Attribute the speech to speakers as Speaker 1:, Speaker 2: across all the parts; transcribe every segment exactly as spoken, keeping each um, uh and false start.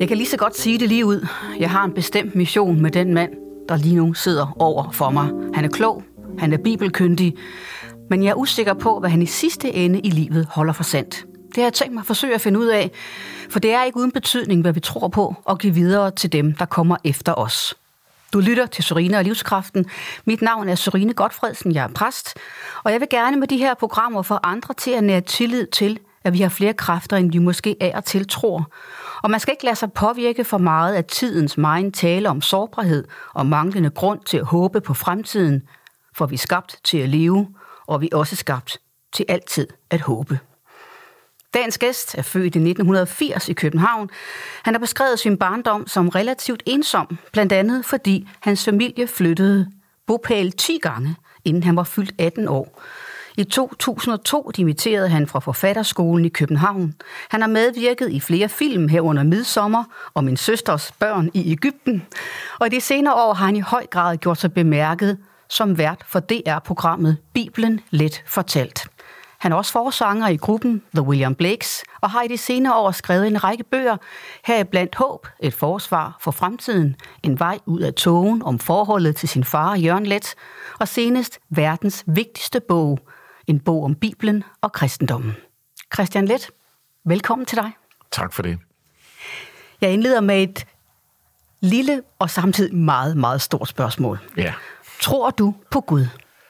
Speaker 1: Jeg kan lige så godt sige det lige ud. Jeg har en bestemt mission med den mand, der lige nu sidder over for mig. Han er klog, han er bibelkyndig, men jeg er usikker på, hvad han i sidste ende i livet holder for sandt. Det har jeg tænkt mig at forsøge at finde ud af, for det er ikke uden betydning, hvad vi tror på, og give videre til dem, der kommer efter os. Du lytter til Sørine og Livskraften. Mit navn er Sørine Gotfredsen, jeg er præst, og jeg vil gerne med de her programmer få andre til at nære tillid til, at vi har flere kræfter, end vi måske af og til tror. Og man skal ikke lade sig påvirke for meget af tidens megen tale om sårbarhed og manglende grund til at håbe på fremtiden, for vi er skabt til at leve, og vi er også skabt til altid at håbe. Dagens gæst er født i nitten firs i København. Han har beskrevet sin barndom som relativt ensom, blandt andet fordi hans familie flyttede bopæl ti gange, inden han var fyldt atten år. I to tusind og to dimitterede han fra Forfatterskolen i København. Han har medvirket i flere film herunder Midsommer og Min søsters børn i Egypten. Og i de senere år har han i høj grad gjort sig bemærket som vært for D R-programmet Bibelen Let Fortalt. Han er også forsanger i gruppen The William Blakes og har i de senere år skrevet en række bøger, heriblandt Håb, et forsvar for fremtiden, En vej ud af tågen om forholdet til sin far Jørgen Leth, og senest verdens vigtigste bog, en bog om Bibelen og kristendommen. Christian Leth, velkommen til dig.
Speaker 2: Tak for det.
Speaker 1: Jeg indleder med et lille og samtidig meget, meget stort spørgsmål.
Speaker 2: Ja.
Speaker 1: Tror du på Gud?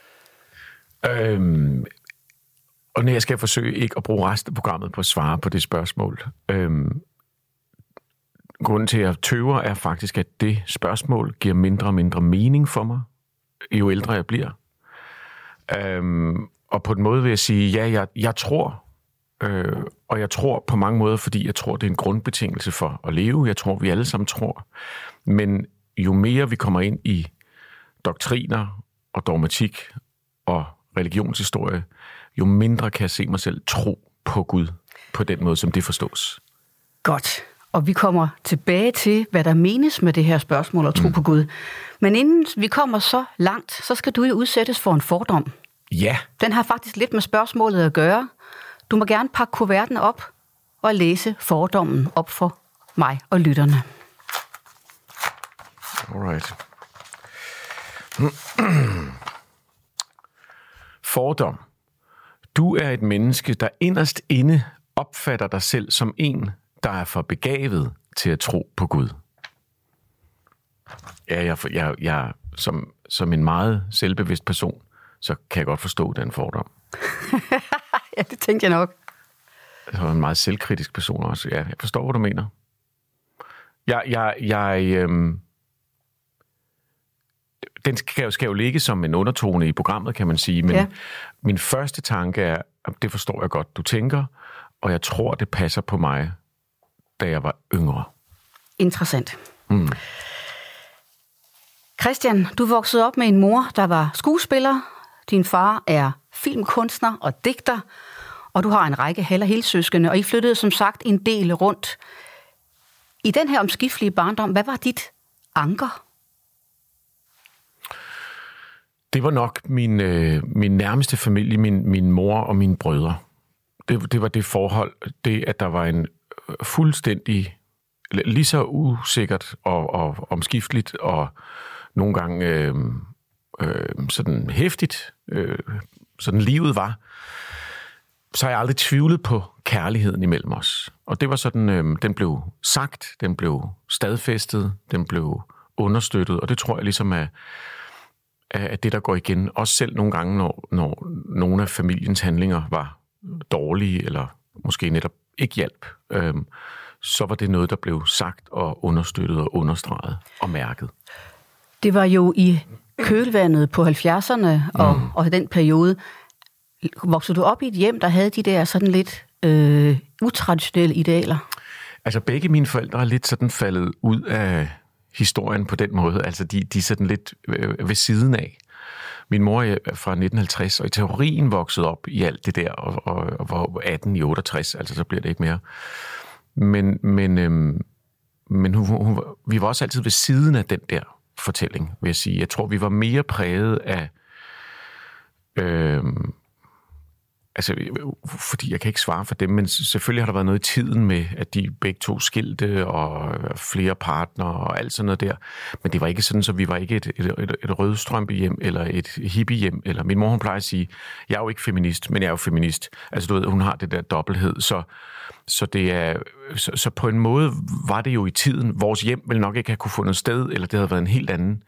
Speaker 2: Øhm, og når jeg skal forsøge ikke at bruge resten af programmet på at svare på det spørgsmål. Øhm, grunden til, at jeg tøver, er faktisk, at det spørgsmål giver mindre og mindre mening for mig, jo ældre jeg bliver. Øhm, og på en måde vil jeg sige, ja, jeg, jeg tror, øh, og jeg tror på mange måder, fordi jeg tror, det er en grundbetingelse for at leve. Jeg tror, vi alle sammen tror. Men jo mere vi kommer ind i doktriner og dogmatik og religionshistorie, jo mindre kan jeg se mig selv tro på Gud på den måde, som det forstås.
Speaker 1: Godt. Og vi kommer tilbage til, hvad der menes med det her spørgsmål at tro mm. på Gud. Men inden vi kommer så langt, så skal du jo udsættes for en fordom.
Speaker 2: Ja.
Speaker 1: Den har faktisk lidt med spørgsmålet at gøre. Du må gerne pakke kuverten op og læse fordommen op for mig og lytterne.
Speaker 2: Alright. Fordom. Du er et menneske, der inderst inde opfatter dig selv som en, der er for begavet til at tro på Gud. Ja, jeg, jeg, jeg som, som en meget selvbevidst person, så kan jeg godt forstå den fordom.
Speaker 1: Ja, det tænkte jeg nok.
Speaker 2: Jeg er en meget selvkritisk person også. Ja, jeg forstår, hvad du mener. Jeg, jeg, jeg, øhm, den skal jo, skal jo ligge som en undertone i programmet, kan man sige. Men ja. Min første tanke er, at det forstår jeg godt, du tænker, og jeg tror, det passer på mig, da jeg var yngre.
Speaker 1: Interessant.
Speaker 2: Mm.
Speaker 1: Christian, du voksede op med en mor, der var skuespiller. Din far er filmkunstner og digter, og du har en række hel- og helsøskende, og I flyttede som sagt en del rundt. I den her omskiftelige barndom, hvad var dit anker?
Speaker 2: Det var nok min, øh, min nærmeste familie, min, min mor og mine brødre. Det, det var det forhold, det at der var en fuldstændig, lige så usikkert og, og omskifteligt og nogle gange øh, øh, sådan hæftigt, øh, sådan livet var, så har jeg aldrig tvivlet på kærligheden imellem os. Og det var sådan, øh, den blev sagt, den blev stadfæstet, den blev understøttet, og det tror jeg ligesom er, er det, der går igen. Også selv nogle gange, når, når nogle af familiens handlinger var dårlige, eller måske netop ikke hjælp, øh, så var det noget, der blev sagt og understøttet og understreget og mærket.
Speaker 1: Det var jo i kølvandet på halvfjerdserne og, mm. og den periode. Voksede du op i et hjem, der havde de der sådan lidt øh, utraditionelle idealer?
Speaker 2: Altså begge mine forældre er lidt sådan faldet ud af historien på den måde. Altså de, de er sådan lidt øh, ved siden af. Min mor er fra nitten halvtreds, og i teorien voksede op i alt det der, og, og, og var atten i otteogtres, altså så bliver det ikke mere. Men, men, øhm, men hun, hun, vi var også altid ved siden af den der fortælling, vil jeg sige. Jeg tror, vi var mere præget af, øhm, Altså, fordi jeg kan ikke svare for dem, men selvfølgelig har der været noget i tiden med, at de begge to skilte og flere partnere og alt sådan noget der. Men det var ikke sådan, så vi var ikke et, et, et, et rødstrømpehjem eller et hippiehjem. Eller min mor, hun plejer at sige, jeg er jo ikke feminist, men jeg er jo feminist. Altså, du ved, hun har det der dobbelthed. Så, så, det er, så, så på en måde var det jo i tiden. Vores hjem ville nok ikke have kunne fundet sted, eller det havde været en helt anden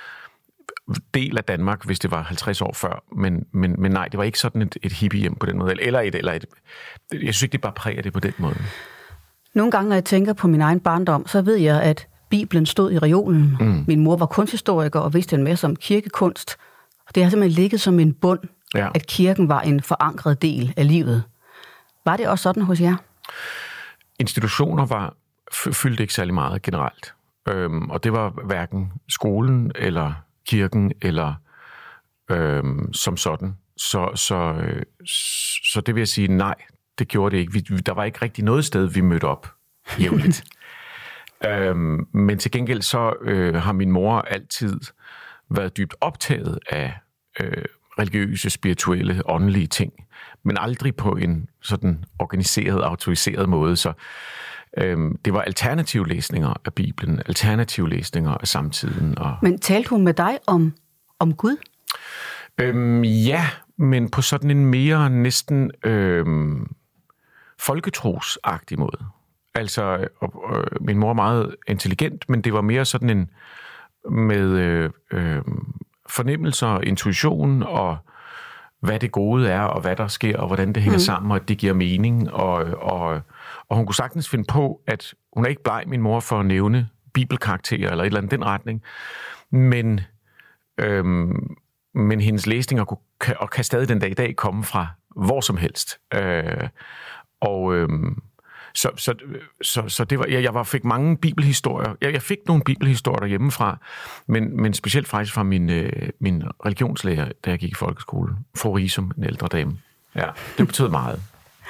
Speaker 2: del af Danmark, hvis det var halvtreds år før. Men, men, men nej, det var ikke sådan et, et hippiehjem på den måde. Eller et, eller et, jeg synes ikke, det bare præger det på den måde.
Speaker 1: Nogle gange, når jeg tænker på min egen barndom, så ved jeg, at Bibelen stod i reolen. Mm. Min mor var kunsthistoriker og vidste en masse om kirkekunst. Det har simpelthen ligget som en bund, ja. At kirken var en forankret del af livet. Var det også sådan hos jer? Institutioner
Speaker 2: var, fyldte ikke særlig meget generelt. Øhm, og det var hverken skolen eller kirken eller øhm, som sådan. Så, så, øh, så det vil jeg sige, nej, det gjorde det ikke. Vi, der var ikke rigtig noget sted, vi mødte op jævnligt. øhm, men til gengæld så øh, har min mor altid været dybt optaget af øh, religiøse, spirituelle, åndelige ting, men aldrig på en sådan organiseret, autoriseret måde. Så øhm, det var alternative læsninger af Bibelen, alternative læsninger af samtiden. Og
Speaker 1: men talte hun med dig om, om Gud?
Speaker 2: Øhm, ja, men på sådan en mere næsten øhm, folketrosagtig måde. Altså, øh, øh, min mor er meget intelligent, men det var mere sådan en med øh, øh, fornemmelser, intuition og hvad det gode er, og hvad der sker, og hvordan det hænger mm. sammen, og at det giver mening. Og, og, og hun kunne sagtens finde på, at hun er ikke bleg, min mor, for at nævne bibelkarakterer eller et eller andet den retning, men, øhm, men hendes læsninger kunne, kan, og kan stadig den dag i dag komme fra hvor som helst. Øh, og øhm, så, så, så, så det var, jeg, jeg var, fik mange bibelhistorier. Jeg, jeg fik nogle bibelhistorier derhjemmefra, men, men specielt faktisk fra min, øh, min religionslærer, da jeg gik i folkeskole. Fru Risum, en ældre dame. Ja, det betød meget.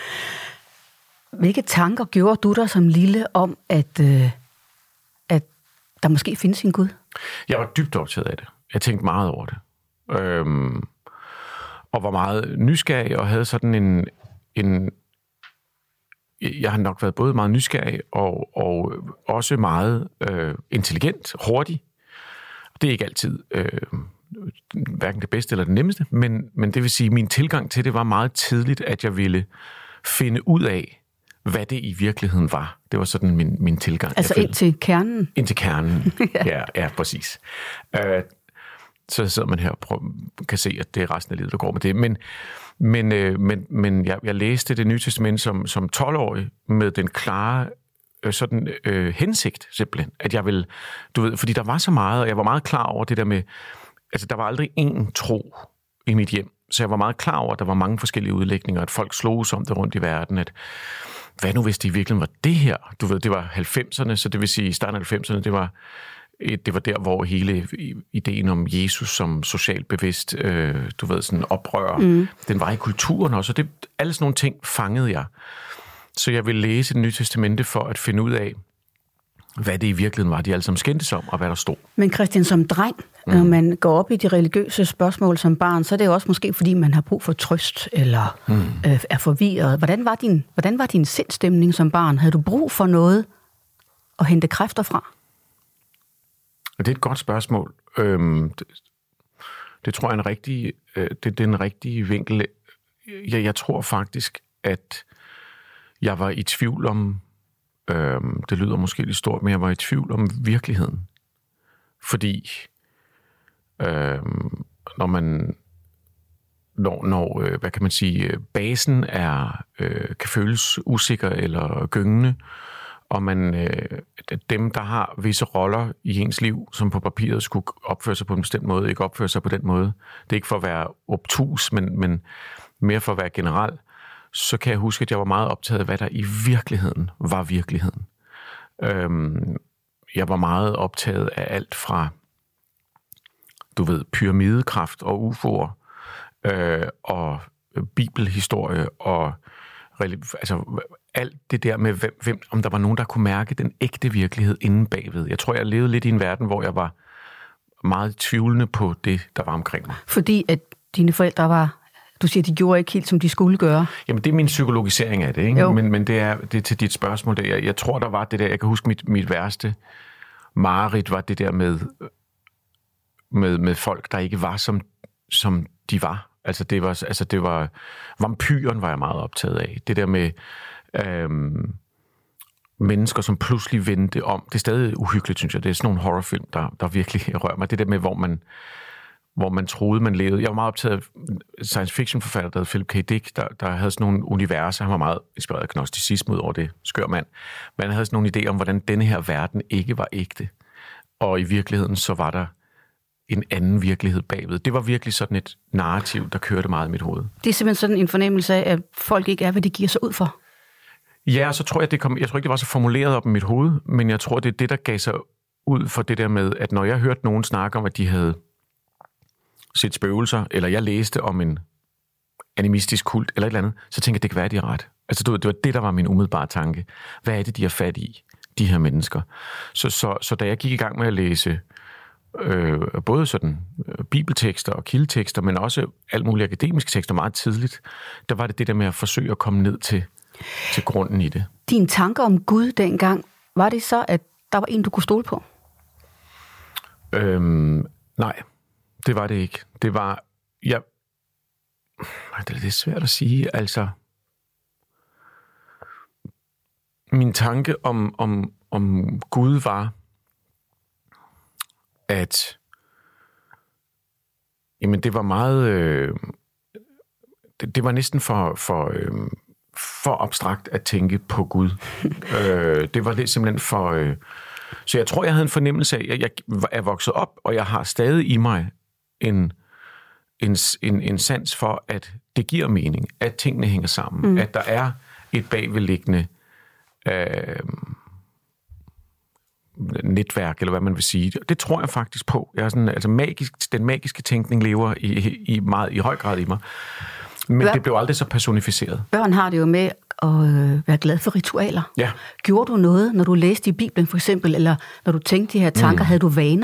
Speaker 1: Hvilke tanker gjorde du dig som lille om, at, øh, at der måske findes en Gud?
Speaker 2: Jeg var dybt optaget af det. Jeg tænkte meget over det. Øhm, og var meget nysgerrig og havde sådan en... en jeg har nok været både meget nysgerrig og, og også meget øh, intelligent, hurtig. Det er ikke altid øh, hverken det bedste eller det nemmeste, men, men det vil sige, at min tilgang til det var meget tidligt, at jeg ville finde ud af, hvad det i virkeligheden var. Det var sådan min, min tilgang.
Speaker 1: Altså ind til kernen?
Speaker 2: Ind til kernen, ja. ja, ja, præcis. Øh, så sidder man her og prøver, kan se, at det er resten af livet, der går med det. Men, men, øh, men, men jeg, jeg læste Det Nye Testament som, som tolv-årig med den klare øh, sådan, øh, hensigt, simpelthen. At jeg vil, du ved, fordi der var så meget, og jeg var meget klar over det der med, altså der var aldrig én tro i mit hjem. Så jeg var meget klar over, at der var mange forskellige udlægninger, at folk sloges om det rundt i verden, at hvad nu hvis det i virkeligheden var det her? Du ved, det var halvfemserne, så det vil sige i starten af halvfemserne, det var det var der, hvor hele ideen om Jesus som socialt bevidst, øh, du ved, sådan oprør, mm. den var i kulturen også, og det, alle sådan nogle ting fangede jeg. Så jeg ville læse Det Nye Testamente for at finde ud af, hvad det i virkeligheden var, de alle sammen skændtes om, og hvad der stod. Men
Speaker 1: Christian, som dreng, mm. når man går op i de religiøse spørgsmål som barn, så er det jo også måske, fordi man har brug for trøst, eller mm. øh, er forvirret. Hvordan var, din, hvordan var din sindstemning som barn? Havde du brug for noget at hente kræfter fra?
Speaker 2: Det er et godt spørgsmål. Øhm, det, det tror jeg er en rigtig, øh, det, det er en rigtig vinkel. Jeg, jeg tror faktisk, at jeg var i tvivl om, øhm, det lyder måske lidt stort, men jeg var i tvivl om virkeligheden. Fordi øhm, når man, når, når øh, hvad kan man sige, basen er, øh, kan føles usikker eller gyngende, og man, øh, dem, der har visse roller i ens liv, som på papiret skulle opføre sig på en bestemt måde, ikke opføre sig på den måde. Det er ikke for at være obtus, men, men mere for at være generel. Så kan jeg huske, at jeg var meget optaget af, hvad der i virkeligheden var virkeligheden. Øhm, jeg var meget optaget af alt fra, du ved, pyramidekraft og U F O'er, øh, og bibelhistorie, og altså alt det der med, hvem, om der var nogen, der kunne mærke den ægte virkelighed inde bagved. Jeg tror, jeg levede lidt i en verden, hvor jeg var meget tvivlende på det, der var omkring mig.
Speaker 1: Fordi at dine forældre var Du siger, de gjorde ikke helt, som de skulle gøre.
Speaker 2: Jamen, det er min psykologisering af det, ikke? Men, men det, er, det er til dit spørgsmål. Der. Jeg, jeg tror, der var det der, jeg kan huske, mit, mit værste mareridt var det der med, med, med folk, der ikke var, som, som de var. Altså, det var, altså, det var... Vampyren var jeg meget optaget af. Det der med øhm, mennesker, som pludselig vendte om. Det er stadig uhyggeligt, synes jeg. Det er sådan nogle horrorfilm, der, der virkelig rører mig. Det der med, hvor man... hvor man troede, man levede. Jeg var meget optaget af science fiction forfatter, der hed Philip K. Dick, der, der havde sådan nogle universer. Han var meget inspireret af gnosticisme ud over det, skør mand. Men han havde sådan nogle idéer om, hvordan denne her verden ikke var ægte. Og i virkeligheden, så var der en anden virkelighed bagved. Det var virkelig sådan et narrativ, der kørte meget i mit hoved.
Speaker 1: Det er simpelthen sådan en fornemmelse af, at folk ikke er, hvad de giver sig ud for.
Speaker 2: Ja, og så tror jeg, det kom, jeg tror ikke, det var så formuleret op i mit hoved, men jeg tror, det er det, der gav sig ud for det der med, at når jeg hørte nogen snakke om, at de havde set spøgelser, eller jeg læste om en animistisk kult, eller et eller andet, så tænkte jeg, det kan være, de har ret. Altså, det var det, der var min umiddelbare tanke. Hvad er det, de har fat i, de her mennesker? Så, så, så da jeg gik i gang med at læse øh, både sådan øh, bibeltekster og kildetekster, men også alt mulige akademiske tekster meget tidligt, der var det det der med at forsøge at komme ned til, til grunden i det.
Speaker 1: Dine tanker om Gud dengang, var det så, at der var en, du kunne stole på?
Speaker 2: Øhm, nej. Det var det ikke. Det var... Ja, det er lidt svært at sige. Altså... Min tanke om, om, om Gud var, at... Jamen, det var meget... Øh, det, det var næsten for, for, øh, for abstrakt at tænke på Gud. øh, det var det simpelthen for... Øh, så jeg tror, jeg havde en fornemmelse af, at jeg er vokset op, og jeg har stadig i mig En, en, en, en sans for, at det giver mening, at tingene hænger sammen, mm. at der er et bagvedliggende øh, netværk, eller hvad man vil sige. Det tror jeg faktisk på. Jeg er sådan, altså magisk, den magiske tænkning lever i, i, meget, i høj grad i mig, men Bør, det blev aldrig så personificeret.
Speaker 1: Børn har det jo med at øh, være glad for ritualer.
Speaker 2: Ja.
Speaker 1: Gjorde du noget, når du læste i Bibelen for eksempel, eller når du tænkte de her tanker, mm. havde du vaner?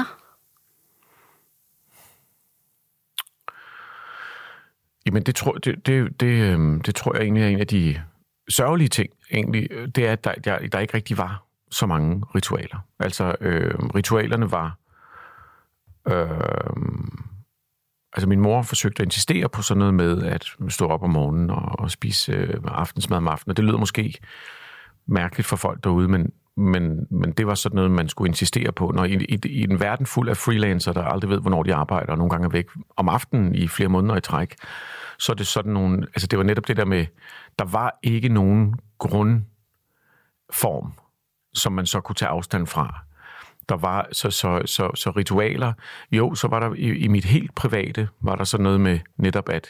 Speaker 2: Jamen, det tror, det, det, det, det tror jeg egentlig er en af de sørgelige ting, egentlig. Det er, at der, der, der ikke rigtig var så mange ritualer. Altså, øh, ritualerne var... Øh, altså, min mor forsøgte at insistere på sådan noget med at stå op om morgenen og, og spise øh, aftensmad om aftenen. Og det lyder måske mærkeligt for folk derude, men, men, men det var sådan noget, man skulle insistere på. Når i, i, i en verden fuld af freelancer, der aldrig ved, hvornår de arbejder, og nogle gange er væk om aftenen i flere måneder i træk, så er det sådan nogle... Altså, det var netop det der med, der var ikke nogen grundform, som man så kunne tage afstand fra. Der var så, så, så, så ritualer. Jo, så var der i, i mit helt private, var der så noget med netop at...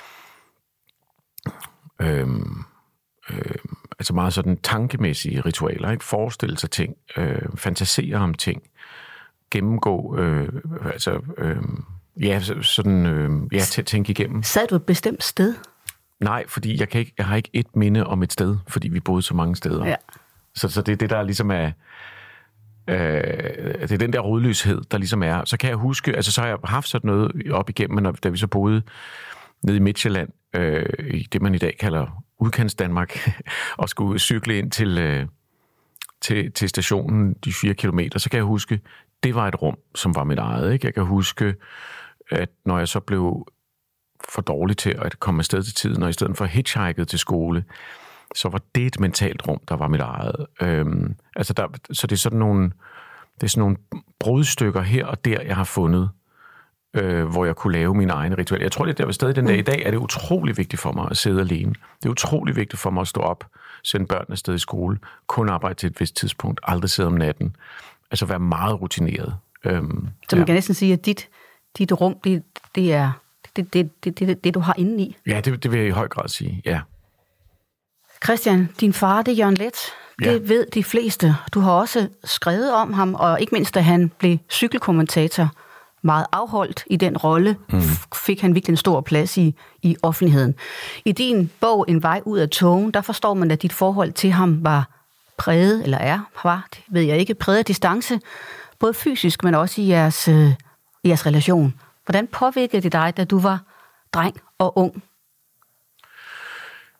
Speaker 2: Øhm, øhm, altså meget sådan tankemæssige ritualer, ikke? Forestille sig ting, øh, fantasere om ting, gennemgå... Øh, altså... Øh, Ja, sådan, øh, ja, til at tænke igennem.
Speaker 1: Sad du et bestemt sted?
Speaker 2: Nej, fordi jeg, kan ikke, jeg har ikke et minde om et sted, fordi vi boede så mange steder.
Speaker 1: Ja.
Speaker 2: Så, så det er det, der ligesom er... Øh, det er den der rodløshed, der ligesom er. Så kan jeg huske, altså så har jeg haft sådan noget op igennem, når, da vi så boede nede i Midtjylland, øh, i det man i dag kalder udkants Danmark, og skulle cykle ind til, øh, til, til stationen, de fire kilometer, så kan jeg huske, det var et rum, som var mit eget. Ikke? Jeg kan huske, at når jeg så blev for dårlig til at komme afsted til tiden, og i stedet for hitchhiket til skole, så var det et mentalt rum, der var mit eget. Øhm, altså der, så det er sådan nogle, det er sådan nogle brudstykker her og der, jeg har fundet, øh, hvor jeg kunne lave mine egne ritualer. Jeg tror, det er stadig den dag i dag, er det utrolig vigtigt for mig at sidde alene. Det er utrolig vigtigt for mig at stå op, sende børnene afsted i skole, kun arbejde til et vist tidspunkt, aldrig sidde om natten. Altså være meget rutineret. Øhm,
Speaker 1: så man ja. kan næsten sige, at dit, dit rum, det, det er det, det, det, det, det, du har inde i.
Speaker 2: Ja, det, det vil jeg i høj grad sige, ja.
Speaker 1: Christian, din far, det er Jørgen Leth. Det ja. ved de fleste. Du har også skrevet om ham, og ikke mindst, da han blev cykelkommentator, meget afholdt i den rolle, mm. fik han virkelig en stor plads i, i offentligheden. I din bog, En vej ud af tågen, der forstår man, at dit forhold til ham var præget, eller er, var, det ved jeg ikke, præget af distance, både fysisk, men også i jeres, øh, i jeres relation. Hvordan påvirkede det dig, da du var dreng og ung,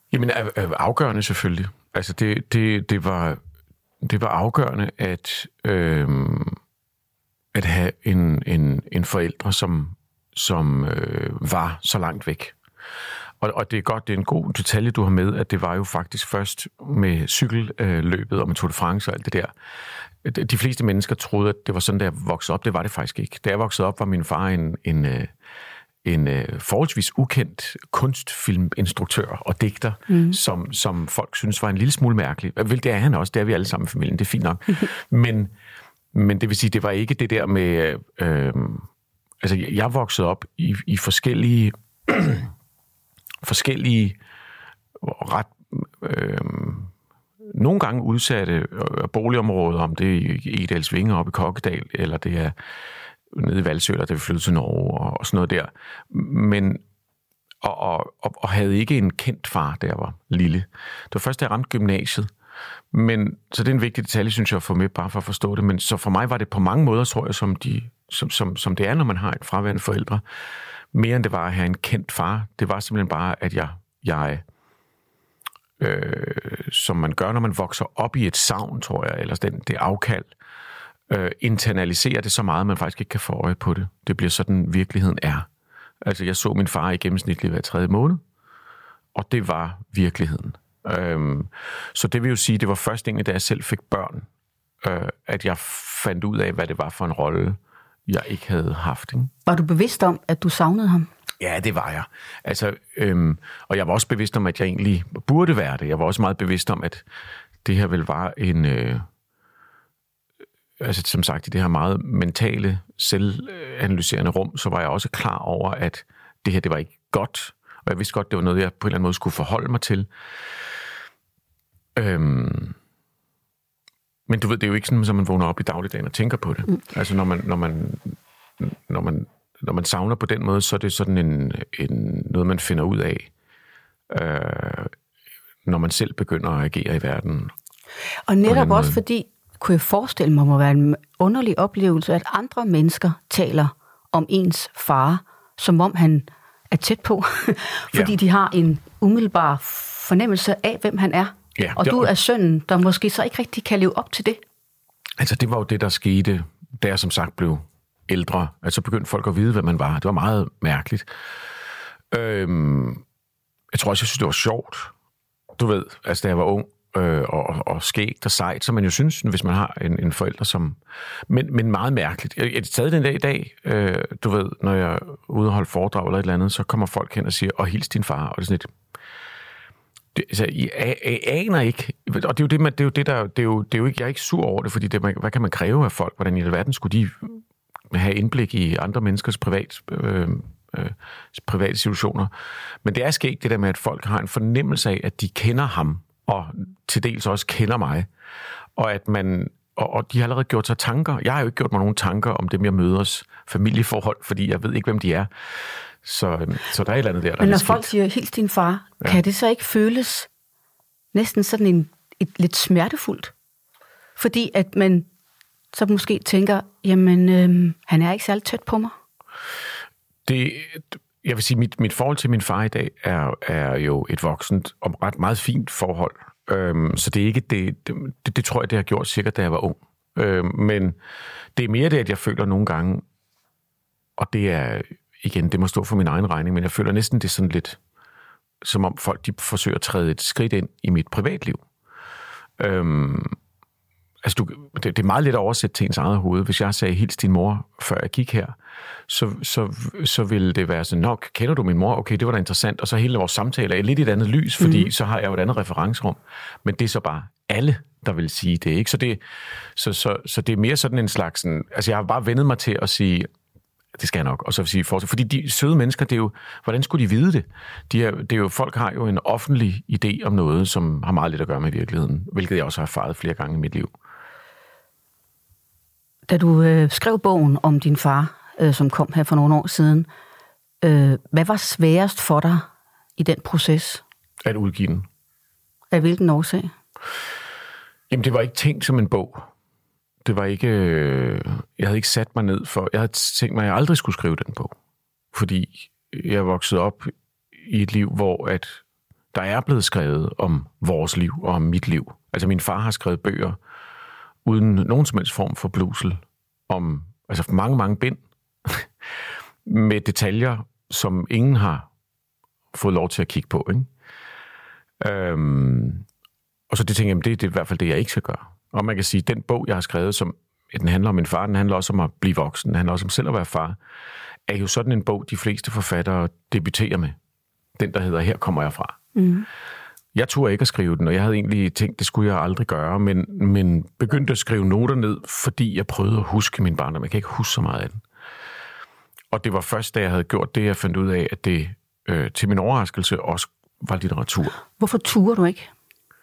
Speaker 2: Jamen, afgørende selvfølgelig. Altså, det, det, det, var, det var afgørende at, øh, at have en, en, en forældre, som, som øh, var så langt væk. Og, og det er godt, det er en god detalje, du har med, at det var jo faktisk først med cykelløbet og med Tour de France og alt det der. De fleste mennesker troede, at det var sådan, da jeg voksede op. Det var det faktisk ikke. Da jeg voksede op, var min far en, en, en forholdsvis ukendt kunstfilminstruktør og digter, mm. som, som folk synes var en lille smule mærkelig. Vel, det er han også. Det er vi alle sammen i familien. Det er fint nok. men, men det vil sige, det var ikke det der med... Øh, altså, jeg voksede op i, i forskellige... forskellige ret... Øh, nogle gange udsatte boligområder, om det er i Edalsvinge oppe i Kokkedal, eller det er nede i Valsø, eller det er flyttet til Norge, og, og sådan noget der. Men, og, og, og havde ikke en kendt far, da jeg var lille. Det var først, da jeg ramte gymnasiet. Men, så det er en vigtig detalje, synes jeg, at få med, bare for at forstå det. Men så for mig var det på mange måder, tror jeg, som, de, som, som, som det er, når man har et fraværende forældre. Mere end det var at have en kendt far. Det var simpelthen bare, at jeg... jeg Øh, som man gør, når man vokser op i et savn, tror jeg, eller den, det afkald, øh, internaliserer det så meget, at man faktisk ikke kan få øje på det. Det bliver sådan, virkeligheden er. Altså, jeg så min far i gennemsnitlig hver tredje måned, og det var virkeligheden. Øhm, så det vil jo sige, det var først egentlig, da jeg selv fik børn, øh, at jeg fandt ud af, hvad det var for en rolle, jeg ikke havde haft. Ikke?
Speaker 1: Var du bevidst om, at du savnede ham?
Speaker 2: Ja, det var jeg. Altså, øhm, og jeg var også bevidst om, at jeg egentlig burde være det. Jeg var også meget bevidst om, at det her vel var en... Øh, altså, som sagt, i det her meget mentale, selvanalyserende rum, så var jeg også klar over, at det her, det var ikke godt. Og jeg vidste godt, det var noget, jeg på en eller anden måde skulle forholde mig til. Øhm, men du ved, det er jo ikke sådan, at man vågner op i dagligdagen og tænker på det. Mm. Altså, når man... Når man, når man Når man savner på den måde, så er det sådan en, en, noget, man finder ud af, øh, når man selv begynder at agere i verden.
Speaker 1: Og netop også fordi, kunne jeg forestille mig, må være en underlig oplevelse, at andre mennesker taler om ens far, som om han er tæt på, fordi ja. de har en umiddelbar fornemmelse af, hvem han er. Ja, og du er sønnen, der måske så ikke rigtig kan leve op til det.
Speaker 2: Altså, det var jo det, der skete, da jeg som sagt blev ældre. Altså begyndte folk at vide, hvad man var. Det var meget mærkeligt. Øhm, jeg tror også, jeg synes, det var sjovt. Du ved, altså da jeg var ung øh, og, og skægt og sejt, som man jo synes, hvis man har en, en forælder, som... Men, men meget mærkeligt. Jeg, jeg taget den dag i dag, øh, du ved, når jeg er ude og holde foredrag eller et eller andet, så kommer folk hen og siger, og hils din far, og det er sådan et... Det, altså, I, I, I aner ikke, og det er jo det, man, det er jo det, der... Det er jo, det er jo ikke, jeg er ikke sur over det, fordi det, hvad kan man kræve af folk? Hvordan i alverden skulle de... have indblik i andre menneskers privat, øh, øh, private situationer. Men det er sket det der med, at folk har en fornemmelse af, at de kender ham, og til dels også kender mig. Og at man, og, og de har allerede gjort sig tanker. Jeg har jo ikke gjort mig nogen tanker om dem, jeg møders familieforhold, fordi jeg ved ikke, hvem de er. Så, så der er et eller andet der, der.
Speaker 1: Men når folk siger, hils din far, ja. kan det så ikke føles næsten sådan en, et, lidt smertefuldt? Fordi at man så måske tænker, jamen, øh, han er ikke særlig tæt på mig. Det,
Speaker 2: jeg vil sige, mit, mit forhold til min far i dag er, er jo et voksent og ret meget fint forhold. Øhm, så det er ikke det, det, det tror jeg, det har gjort sikkert, da jeg var ung. Øhm, men det er mere det, at jeg føler nogle gange, og det er, igen, det må stå for min egen regning, men jeg føler næsten det sådan lidt, som om folk de forsøger at træde et skridt ind i mit privatliv. Øhm, Altså, du, det, det er meget let at oversætte til ens eget hoved. Hvis jeg sagde, hils din mor, før jeg gik her, så, så, så ville det være sådan, nok, kender du min mor? Okay, det var da interessant. Og så hele vores samtale er lidt i et andet lys, fordi mm. så har jeg jo et andet referencerum. Men det er så bare alle, der vil sige det, ikke? Så det, så, så, så det er mere sådan en slags... Sådan, altså, jeg har bare vendet mig til at sige, det skal jeg nok, og så sige fortsæt. Fordi de søde mennesker, det er jo... Hvordan skulle de vide det? De er, det er jo, folk har jo en offentlig idé om noget, som har meget lidt at gøre med virkeligheden, hvilket jeg også har erfaret flere gange i mit liv.
Speaker 1: Da du øh, skrev bogen om din far, øh, som kom her for nogle år siden, øh, hvad var sværest for dig i den proces?
Speaker 2: At udgive den.
Speaker 1: Af hvilken årsag?
Speaker 2: Jamen, det var ikke tænkt som en bog. Det var ikke... Øh, jeg havde ikke sat mig ned for... Jeg havde tænkt mig, at jeg aldrig skulle skrive den bog. Fordi jeg voksede op i et liv, hvor at Der er blevet skrevet om vores liv og om mit liv. Altså min far har skrevet bøger uden nogen som helst form for blusel om altså mange, mange bind med detaljer, som ingen har fået lov til at kigge på. Ikke? Øhm, og så det tænker jeg, det, det er i hvert fald det, jeg ikke skal gøre. Og man kan sige, at den bog, jeg har skrevet, som den handler om min far, den handler også om at blive voksen, den handler også om selv at være far, er jo sådan en bog, de fleste forfattere debuterer med. Den, der hedder Her kommer jeg fra. Mm. Jeg turde ikke at skrive den, og jeg havde egentlig tænkt, det skulle jeg aldrig gøre, men, men begyndte at skrive noter ned, fordi jeg prøvede at huske min barndom. Jeg kan ikke huske så meget af den. Og det var først, da jeg havde gjort det, jeg fandt ud af, at det øh, til min overraskelse også var litteratur.
Speaker 1: Hvorfor turer du ikke?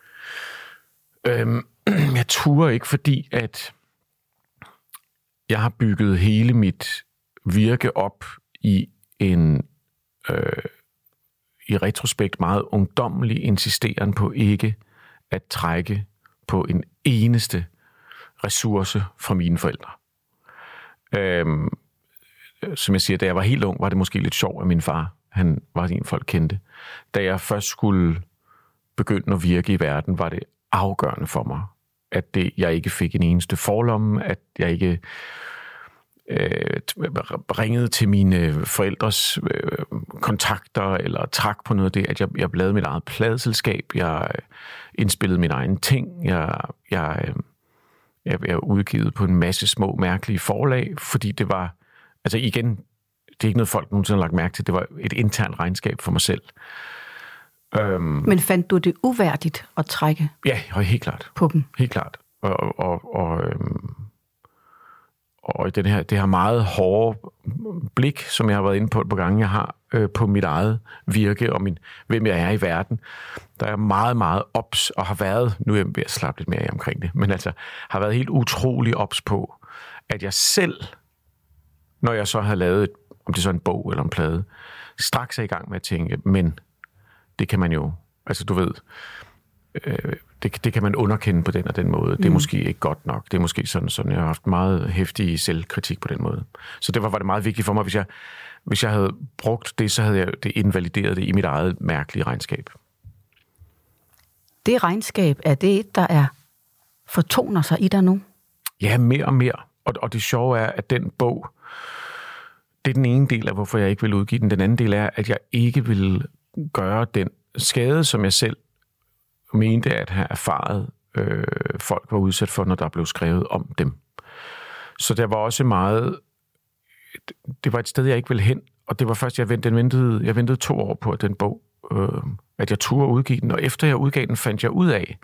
Speaker 2: Øhm, jeg turer ikke, fordi at jeg har bygget hele mit virke op i en øh, i retrospekt meget ungdommelig insisteren på ikke at trække på en eneste ressource fra mine forældre. Øhm, som jeg siger, da jeg var helt ung, var det måske lidt sjovt, at min far, han var en folk kendte. Da jeg først skulle begynde at virke i verden, var det afgørende for mig, at det, jeg ikke fik en eneste forlomme, at jeg ikke øh, ringede til mine forældres øh, kontakter, eller trak på noget af det, at jeg, jeg lavede mit eget pladeselskab, jeg indspillede mine egne ting, jeg, jeg, jeg, jeg udgivet på en masse små, mærkelige forlag, fordi det var, altså igen, det er ikke noget, folk nogensinde har lagt mærke til, det var et internt regnskab for mig selv. Øhm,
Speaker 1: Men fandt du det uværdigt at trække?
Speaker 2: Ja, helt klart.
Speaker 1: På dem?
Speaker 2: Helt klart. Og, og, og, øhm, og den her, det her meget hårde blik, som jeg har været inde på et par gange, jeg har øh, på mit eget virke og min, hvem jeg er i verden, der er meget, meget ops og har været, nu er jeg ved at slappe lidt mere af omkring det, men altså har været helt utrolig ops på, at jeg selv, når jeg så har lavet, et, om det er så en bog eller en plade, straks er i gang med at tænke, men det kan man jo, altså du ved, øh, det, det kan man underkende på den og den måde. Det er mm. måske ikke godt nok. Det er måske sådan, sådan, jeg har haft meget heftig selvkritik på den måde. Så derfor var det meget vigtigt for mig, hvis jeg, hvis jeg havde brugt det, så havde jeg det invalideret det i mit eget mærkelige regnskab.
Speaker 1: Det regnskab, er det et, der er fortoner sig i dig nu?
Speaker 2: Ja, mere og mere. Og, og det sjove er, at den bog, det er den ene del af, hvorfor jeg ikke vil udgive den. Den anden del er, at jeg ikke vil gøre den skade, som jeg selv mente at have erfaret, øh, folk var udsat for, når der blev skrevet om dem. Så der var også meget, det var et sted, jeg ikke ville hen, og det var først, jeg ventede, ventede, jeg ventede to år på, at den bog, øh, at jeg turde udgive den, og efter jeg udgav den, fandt jeg ud af,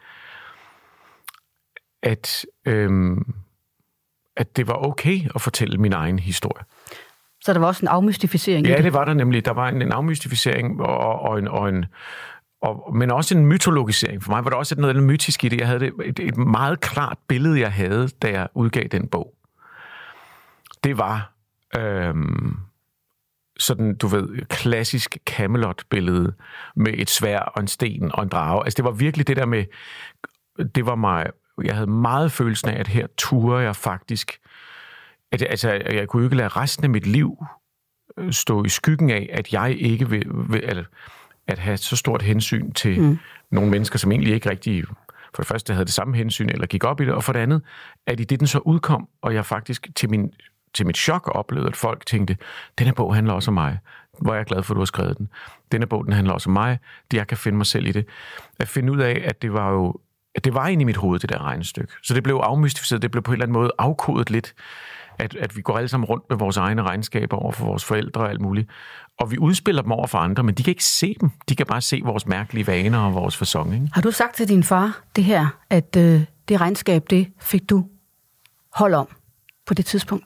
Speaker 2: at, øh, at det var okay at fortælle min egen historie.
Speaker 1: Så der var også en afmystificering?
Speaker 2: Ja, det var der nemlig. Der var en, en afmystificering, og, og en, og en, og, men også en mytologisering. For mig var der også noget mytisk i det. Jeg havde det, et, et meget klart billede, jeg havde, da jeg udgav den bog. Det var øhm, sådan, du ved, klassisk Camelot-billede med et sværd og en sten og en drage. Altså, det var virkelig det der med, det var mig, jeg havde meget følelsen af, at her turde jeg faktisk, at altså, jeg kunne ikke lade resten af mit liv stå i skyggen af, at jeg ikke vil, vil at, at have så stort hensyn til mm. nogle mennesker, som egentlig ikke rigtig, for det første havde det samme hensyn, eller gik op i det, og for det andet, at i det den så udkom, og jeg faktisk til, min, til mit chok oplevede, at folk tænkte, denne bog handler også om mig. Hvor er jeg glad for, at du har skrevet den. Denne bog, den handler også om mig. Det, jeg kan finde mig selv i det. At finde ud af, at det var jo, at det var inde i mit hoved, det der regnestykke. Så det blev afmystificeret, det blev på en eller anden måde afkodet lidt, At, at vi går alle sammen rundt med vores egne regnskaber over for vores forældre og alt muligt. Og vi udspiller dem over for andre, men de kan ikke se dem. De kan bare se vores mærkelige vaner og vores facon, ikke?
Speaker 1: Har du sagt til din far det her, at øh, det regnskab, det fik du hold om på det tidspunkt?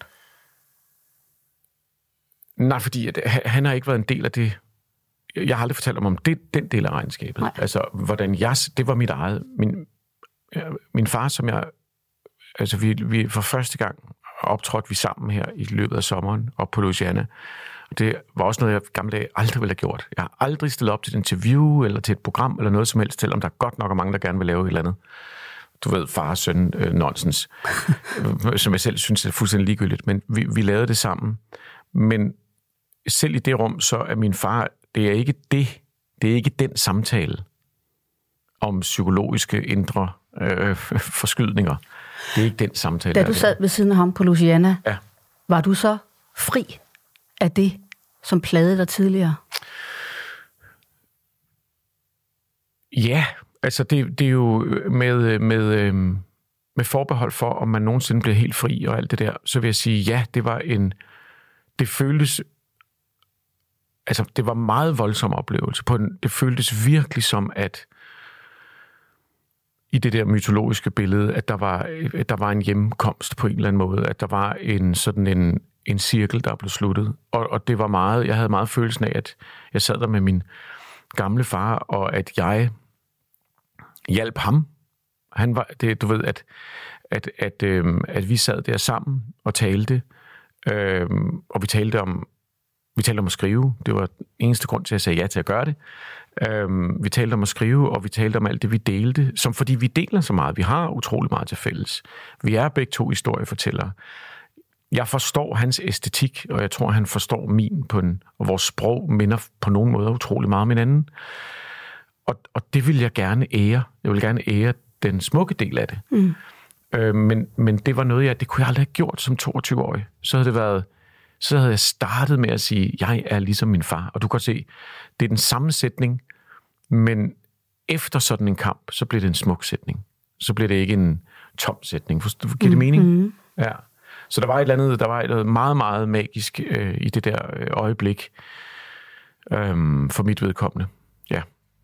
Speaker 2: Nej, fordi at, han har ikke været en del af det. Jeg har aldrig fortalt om det, den del af regnskabet. Nej. Altså, hvordan jeg... Det var mit eget... Min, min far, som jeg... Altså, vi, vi for første gang optrådte vi sammen her i løbet af sommeren op på Louisiana. Det var også noget, jeg gamle dage aldrig ville have gjort. Jeg har aldrig stillet op til et interview eller til et program eller noget som helst, selvom der er godt nok mange, der gerne vil lave et eller andet. Du ved, far og søn øh, nonsens, som jeg selv synes er fuldstændig ligegyldigt. Men vi, vi lavede det sammen. Men selv i det rum, så er min far, det er ikke det, det er ikke den samtale om psykologiske indre øh, forskydninger. Det er ikke den samtale.
Speaker 1: Da du sad ved siden af ham på Louisiana,
Speaker 2: ja.
Speaker 1: var du så fri af det, som plagede dig tidligere?
Speaker 2: Ja, altså det, det er jo med, med, med forbehold for, om man nogensinde bliver helt fri og alt det der, så vil jeg sige, ja, det var en, det føltes, altså det var en meget voldsom oplevelse. På en, det føltes virkelig som, at i det der mytologiske billede, at der var, at der var en hjemkomst på en eller anden måde, at der var en sådan en, en cirkel, der blev sluttet. Og, og det var meget, jeg havde meget følelsen af, at jeg sad der med min gamle far, og at jeg hjalp ham. Han var, det, du ved, at, at, at, øhm, at vi sad der sammen og talte, øhm, og vi talte om, vi talte om at skrive. Det var den eneste grund til, at jeg sagde ja til at gøre det. Øhm, vi talte om at skrive, og vi talte om alt det, vi delte, som fordi vi deler så meget. Vi har utrolig meget til fælles. Vi er begge to historiefortællere. Jeg forstår hans æstetik, og jeg tror, han forstår min på en, og vores sprog minder på nogen måder utrolig meget om hinanden. Og, og det vil jeg gerne ære. Jeg vil gerne ære den smukke del af det. Mm. Øh, men, men det var noget, jeg, det kunne jeg aldrig have gjort som toogtyve-årig. Så havde det været, så havde jeg startet med at sige, jeg er ligesom min far. Og du kan se, det er den samme sætning, men efter sådan en kamp, så bliver det en smuk sætning. Så bliver det ikke en tom sætning. Giver det mm. mening? Mm. Ja. Så der var et eller andet, der var et eller andet meget, meget magisk øh, i det der øh, øjeblik øh, for mit vedkommende. Ja.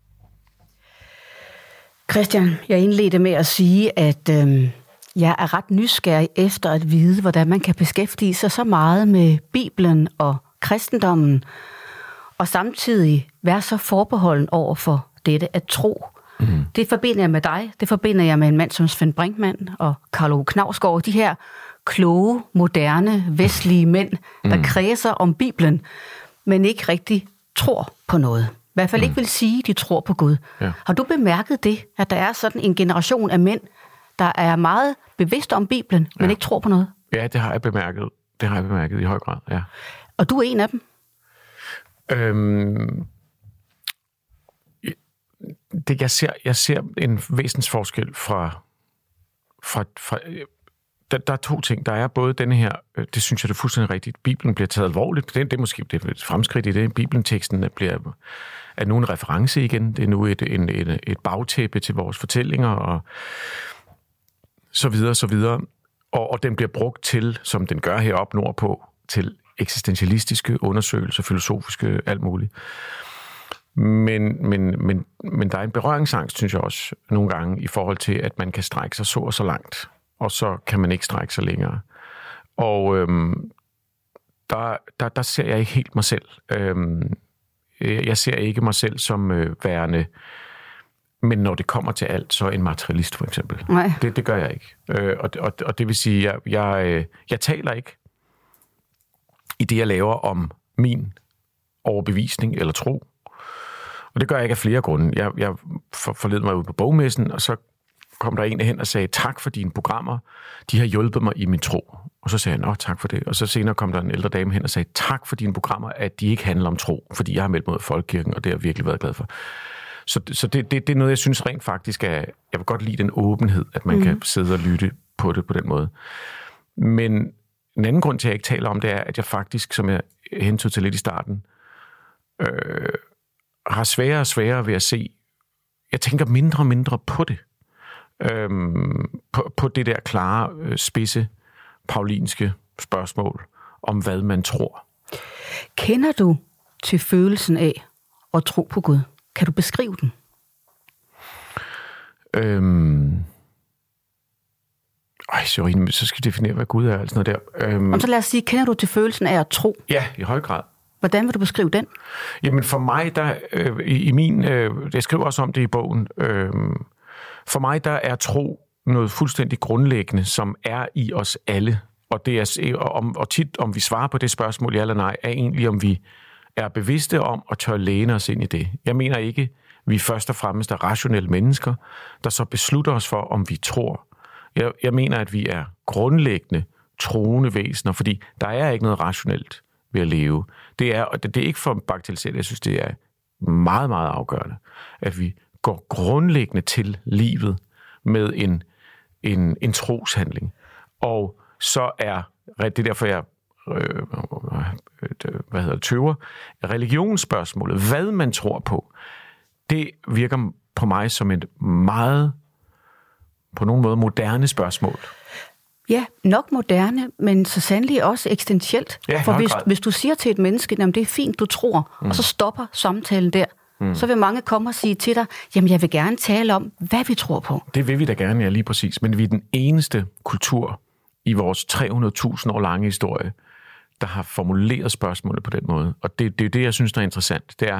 Speaker 1: Christian, jeg indledte med at sige, at øh, jeg er ret nysgerrig efter at vide, hvordan man kan beskæftige sig så meget med Bibelen og kristendommen, og samtidig være så forbeholden over for dette at tro. Mm. Det forbinder jeg med dig, det forbinder jeg med en mand som Svend Brinkmann og Karl Ove Knausgård, de her kloge, moderne, vestlige mænd, der mm. kredser om Bibelen, men ikke rigtig tror på noget. I hvert fald mm. ikke vil sige, at de tror på Gud. Ja. Har du bemærket det, at der er sådan en generation af mænd, der er meget bevidste om Bibelen, men ja. ikke tror på noget?
Speaker 2: Ja, det har jeg bemærket. Det har jeg bemærket i høj grad, ja.
Speaker 1: Og du er en af dem?
Speaker 2: Øhm, det, jeg, ser, jeg ser en væsensforskel fra... fra, fra der, der er to ting. Der er både denne her, det synes jeg det er fuldstændig rigtigt, Bibelen bliver taget alvorligt. Det, det er måske det er et fremskridt i det. Bibelteksten bliver er nu en reference igen. Det er nu et, en, et, et bagtæppe til vores fortællinger og så videre, så videre. Og, og den bliver brugt til, som den gør heroppe nordpå, til eksistentialistiske undersøgelser, filosofiske, alt muligt. Men, men, men, men der er en berøringsangst, synes jeg også, nogle gange, i forhold til, at man kan strække sig så og så langt, og så kan man ikke strække sig længere. Og øhm, der, der, der ser jeg ikke helt mig selv. Øhm, jeg ser ikke mig selv som øh, værende, men når det kommer til alt, så en materialist for eksempel. Nej. Det, det gør jeg ikke. Øh, og, og, og det vil sige, jeg, jeg, øh, jeg taler ikke i det, jeg laver om min overbevisning eller tro. Og det gør jeg ikke af flere grunde. Jeg, jeg forled mig ud på bogmessen, og så kom der en hen og sagde, tak for dine programmer. De har hjulpet mig i min tro. Og så sagde jeg, nå, tak for det. Og så senere kom der en ældre dame hen og sagde, tak for dine programmer, at de ikke handler om tro, fordi jeg har meldt mig ud af folkekirken, og det har jeg virkelig været glad for. Så, så det, det, det er noget, jeg synes rent faktisk er, jeg vil godt lide den åbenhed, at man mm. kan sidde og lytte på det på den måde. Men en anden grund til, at jeg ikke taler om det, er, at jeg faktisk, som jeg hentede til lidt i starten, øh, har sværere og sværere ved at se, jeg tænker mindre og mindre på det. Øhm, på, på det der klare, øh, spidse, paulinske spørgsmål om, hvad man tror.
Speaker 1: Kender du til følelsen af at tro på Gud? Kan du beskrive den?
Speaker 2: Øhm... Ej, sorry, så skal vi definere, hvad Gud er. Altså noget der. Øhm...
Speaker 1: Om så lad os sige, kender du til følelsen af at tro?
Speaker 2: Ja, i høj grad.
Speaker 1: Hvordan vil du beskrive den?
Speaker 2: Jamen for mig, der øh, i, i min, øh, jeg skriver også om det i bogen, øh, for mig, der er tro noget fuldstændig grundlæggende, som er i os alle. Og, det er, og, om, og tit, om vi svarer på det spørgsmål, ja eller nej, er egentlig, om vi er bevidste om at tør læne os ind i det. Jeg mener ikke, vi først og fremmest er rationelle mennesker, der så beslutter os for, om vi tror. Jeg, jeg mener, at vi er grundlæggende troende væsener, fordi der er ikke noget rationelt ved at leve. Det er, det er ikke for bagatelliseret, jeg synes, det er meget, meget afgørende, at vi går grundlæggende til livet med en, en, en troshandling. Og så er, det er derfor, jeg øh, hvad hedder det, tøver, religionsspørgsmålet, hvad man tror på, det virker på mig som et meget, på nogen måde, moderne spørgsmål.
Speaker 1: Ja, nok moderne, men så sandelig også eksistentielt.
Speaker 2: Ja,
Speaker 1: for hvis, hvis du siger til et menneske, at det er fint, du tror, mm. og så stopper samtalen der, mm. så vil mange komme og sige til dig, jamen jeg vil gerne tale om, hvad vi tror på.
Speaker 2: Det vil vi da gerne, ja, lige præcis. Men vi er den eneste kultur i vores tre hundrede tusind år lange historie, der har formuleret spørgsmålet på den måde. Og det, det er det, jeg synes, der er interessant. Det er,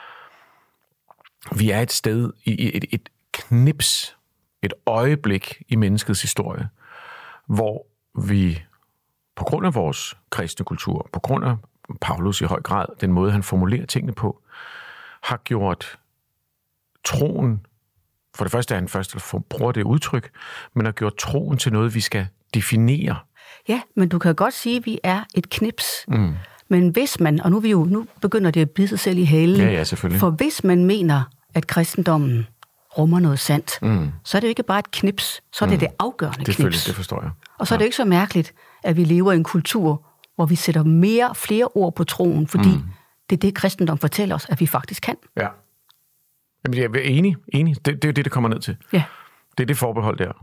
Speaker 2: vi er et sted, i et, et knips, et øjeblik i menneskets historie, hvor vi på grund af vores kristne kultur, på grund af Paulus i høj grad, den måde, han formulerer tingene på, har gjort troen, for det første er han først, der bruger det udtryk, men har gjort troen til noget, vi skal definere.
Speaker 1: Ja, men du kan godt sige, at vi er et knips.
Speaker 2: Mm.
Speaker 1: Men hvis man, og nu, er vi jo, nu begynder det at bide sig selv i halen,
Speaker 2: ja, ja, selvfølgelig.
Speaker 1: For hvis man mener, at kristendommen rummer noget sandt,
Speaker 2: mm.
Speaker 1: så er det jo ikke bare et knips, så er det mm. det afgørende
Speaker 2: det
Speaker 1: knips.
Speaker 2: Det forstår jeg.
Speaker 1: Og så er det jo ikke så mærkeligt, at vi lever i en kultur, hvor vi sætter mere, flere ord på troen, fordi mm. det er det, kristendom fortæller os, at vi faktisk kan.
Speaker 2: Ja. Jamen, jeg er enig, enig. Det, det er jo det, det kommer ned til.
Speaker 1: Ja.
Speaker 2: Det er det forbehold der.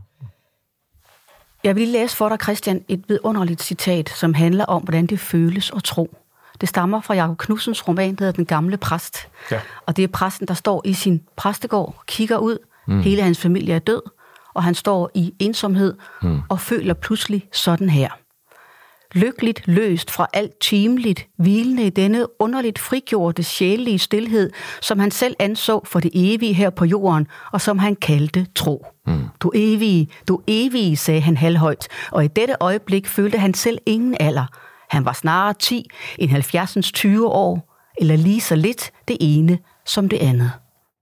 Speaker 1: Jeg vil lige læse for dig, Christian, et vidunderligt citat, som handler om, hvordan det føles at tro. Det stammer fra Jakob Knudsens roman, der hedder Den gamle præst.
Speaker 2: Ja.
Speaker 1: Og det er præsten, der står i sin præstegård, kigger ud, mm. hele hans familie er død, og han står i ensomhed mm. og føler pludselig sådan her. Lykkeligt løst fra alt timeligt, hvilende i denne underligt frigjorte sjælelige stilhed, som han selv anså for det evige her på jorden, og som han kaldte tro. Mm. Du evige, du evige, sagde han halvhøjt, og i dette øjeblik følte han selv ingen alder. Han var snarere ti end halvfjerdsens tyve år, eller lige så lidt det ene som det andet.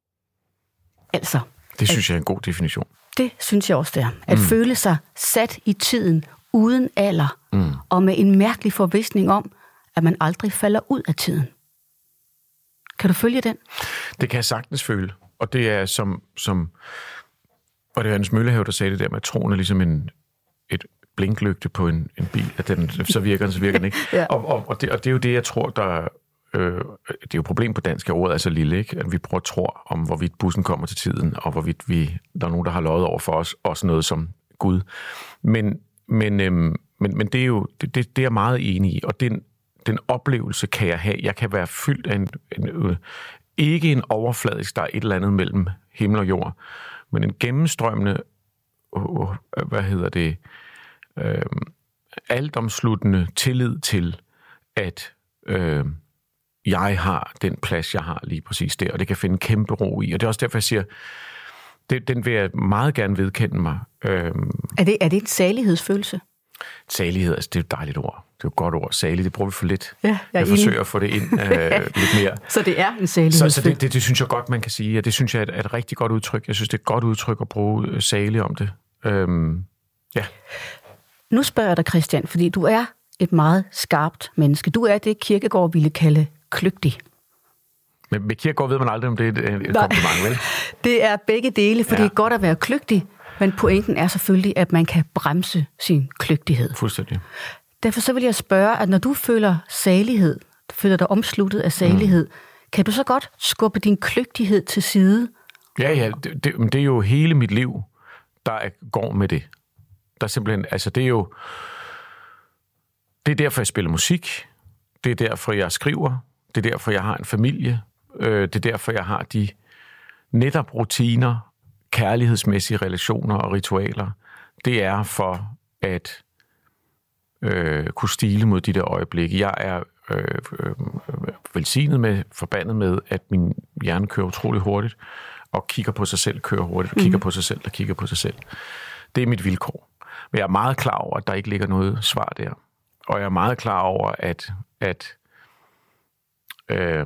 Speaker 1: Altså.
Speaker 2: Det synes jeg er en god definition.
Speaker 1: Det synes jeg også, det er. At mm. føle sig sat i tiden, uden alder, mm. og med en mærkelig forvisning om, at man aldrig falder ud af tiden. Kan du følge den?
Speaker 2: Det kan jeg sagtens føle. Og det er som, som og det er Hans Møllehave, der sagde det der med, at troen er ligesom en, et blinklygte på en, en bil, at den, så virker den, så virker den ikke. ja. og, og, og, det, og det er jo det, jeg tror, der øh, det er jo et problem på dansk, at ordet er så lille, ikke? At vi bruger tror om, hvorvidt bussen kommer til tiden, og hvorvidt vi, der er nogen, der har løjet over for os, også noget som Gud. Men Men, øhm, men, men det er jo det, det, det er jeg meget enig i, og den, den oplevelse kan jeg have. Jeg kan være fyldt af en, en øh, ikke en overfladisk, der er et eller andet mellem himmel og jord, men en gennemstrømmende, øh, hvad hedder det, øh, altomsluttende tillid til, at øh, jeg har den plads, jeg har lige præcis der, og det kan finde kæmpe ro i. Og det er også derfor, jeg siger, det, den vil jeg meget gerne vedkende mig. Øhm,
Speaker 1: er, det, er det en salighedsfølelse?
Speaker 2: Salighed, altså det er et dejligt ord. Det er jo et godt ord. Salig, det bruger vi for lidt.
Speaker 1: Ja, jeg,
Speaker 2: jeg forsøger at få det ind øh, lidt mere.
Speaker 1: Så det er en salighedsfølelse?
Speaker 2: Så, så det, det, det synes jeg godt, man kan sige. Og det synes jeg er et, et rigtig godt udtryk. Jeg synes, det er et godt udtryk at bruge salig om det. Øhm, ja.
Speaker 1: Nu spørger jeg dig, Christian, fordi du er et meget skarpt menneske. Du er det, Kierkegaard ville kalde kløgtig.
Speaker 2: Men med Kierkegaard ved man aldrig, om det er et, et kompliment, vel? Det
Speaker 1: er begge dele, for ja. Det er godt at være kløgtig, men pointen er selvfølgelig, at man kan bremse sin kløgtighed.
Speaker 2: Fuldstændig.
Speaker 1: Derfor så vil jeg spørge, at når du føler salighed, du føler dig omsluttet af salighed, mm. kan du så godt skubbe din kløgtighed til side?
Speaker 2: Ja, ja, det, det, det er jo hele mit liv, der går med det. Der er simpelthen, altså det er jo, det er derfor, jeg spiller musik, det er derfor, jeg skriver, det er derfor, jeg har en familie, det er derfor, jeg har de netop rutiner, kærlighedsmæssige relationer og ritualer. Det er for at øh, kunne stile mod de der øjeblikke. Jeg er øh, øh, velsignet med, forbandet med, at min hjerne kører utrolig hurtigt, og kigger på sig selv, kører hurtigt, og kigger mm. på sig selv, og kigger på sig selv. Det er mit vilkår. Men jeg er meget klar over, at der ikke ligger noget svar der. Og jeg er meget klar over, at, at øh,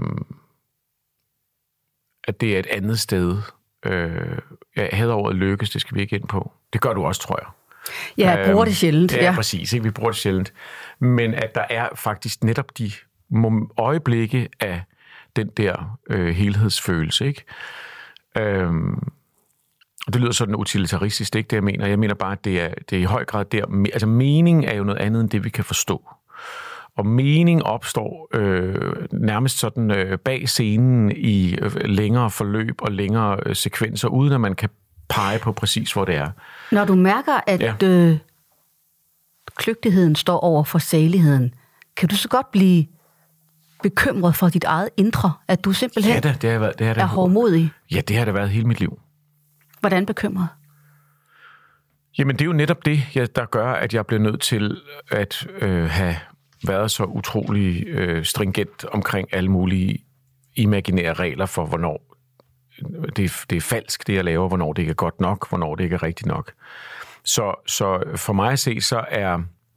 Speaker 2: at det er et andet sted. Øh, jeg hader ordet lykkes, det skal vi ikke ind på. Det gør du også, tror jeg.
Speaker 1: Ja, jeg bruger det sjældent.
Speaker 2: Ja, ja, præcis. Ikke? Vi bruger det sjældent. Men at der er faktisk netop de øjeblikke af den der øh, helhedsfølelse, ikke? Øhm, og det lyder sådan utilitaristisk, det er ikke det, jeg mener. Jeg mener bare, at det er, det er i høj grad der. Altså, mening er jo noget andet end det, vi kan forstå. Og mening opstår øh, nærmest sådan øh, bag scenen i øh, længere forløb og længere øh, sekvenser, uden at man kan pege på præcis, hvor det er.
Speaker 1: Når du mærker, at ja. øh, kløgtigheden står over for saligheden, kan du så godt blive bekymret for dit eget indre, at du simpelthen
Speaker 2: ja, det, det har været, det har
Speaker 1: er hårdmodig?
Speaker 2: Ja, det har det været hele mit liv.
Speaker 1: Hvordan bekymret?
Speaker 2: Jamen, det er jo netop det, der gør, at jeg bliver nødt til at øh, have været så utrolig øh, stringent omkring alle mulige imaginære regler for, hvornår det, det er falsk, det jeg laver, hvornår det ikke er godt nok, hvornår det ikke er rigtigt nok. Så, så for mig at se, så er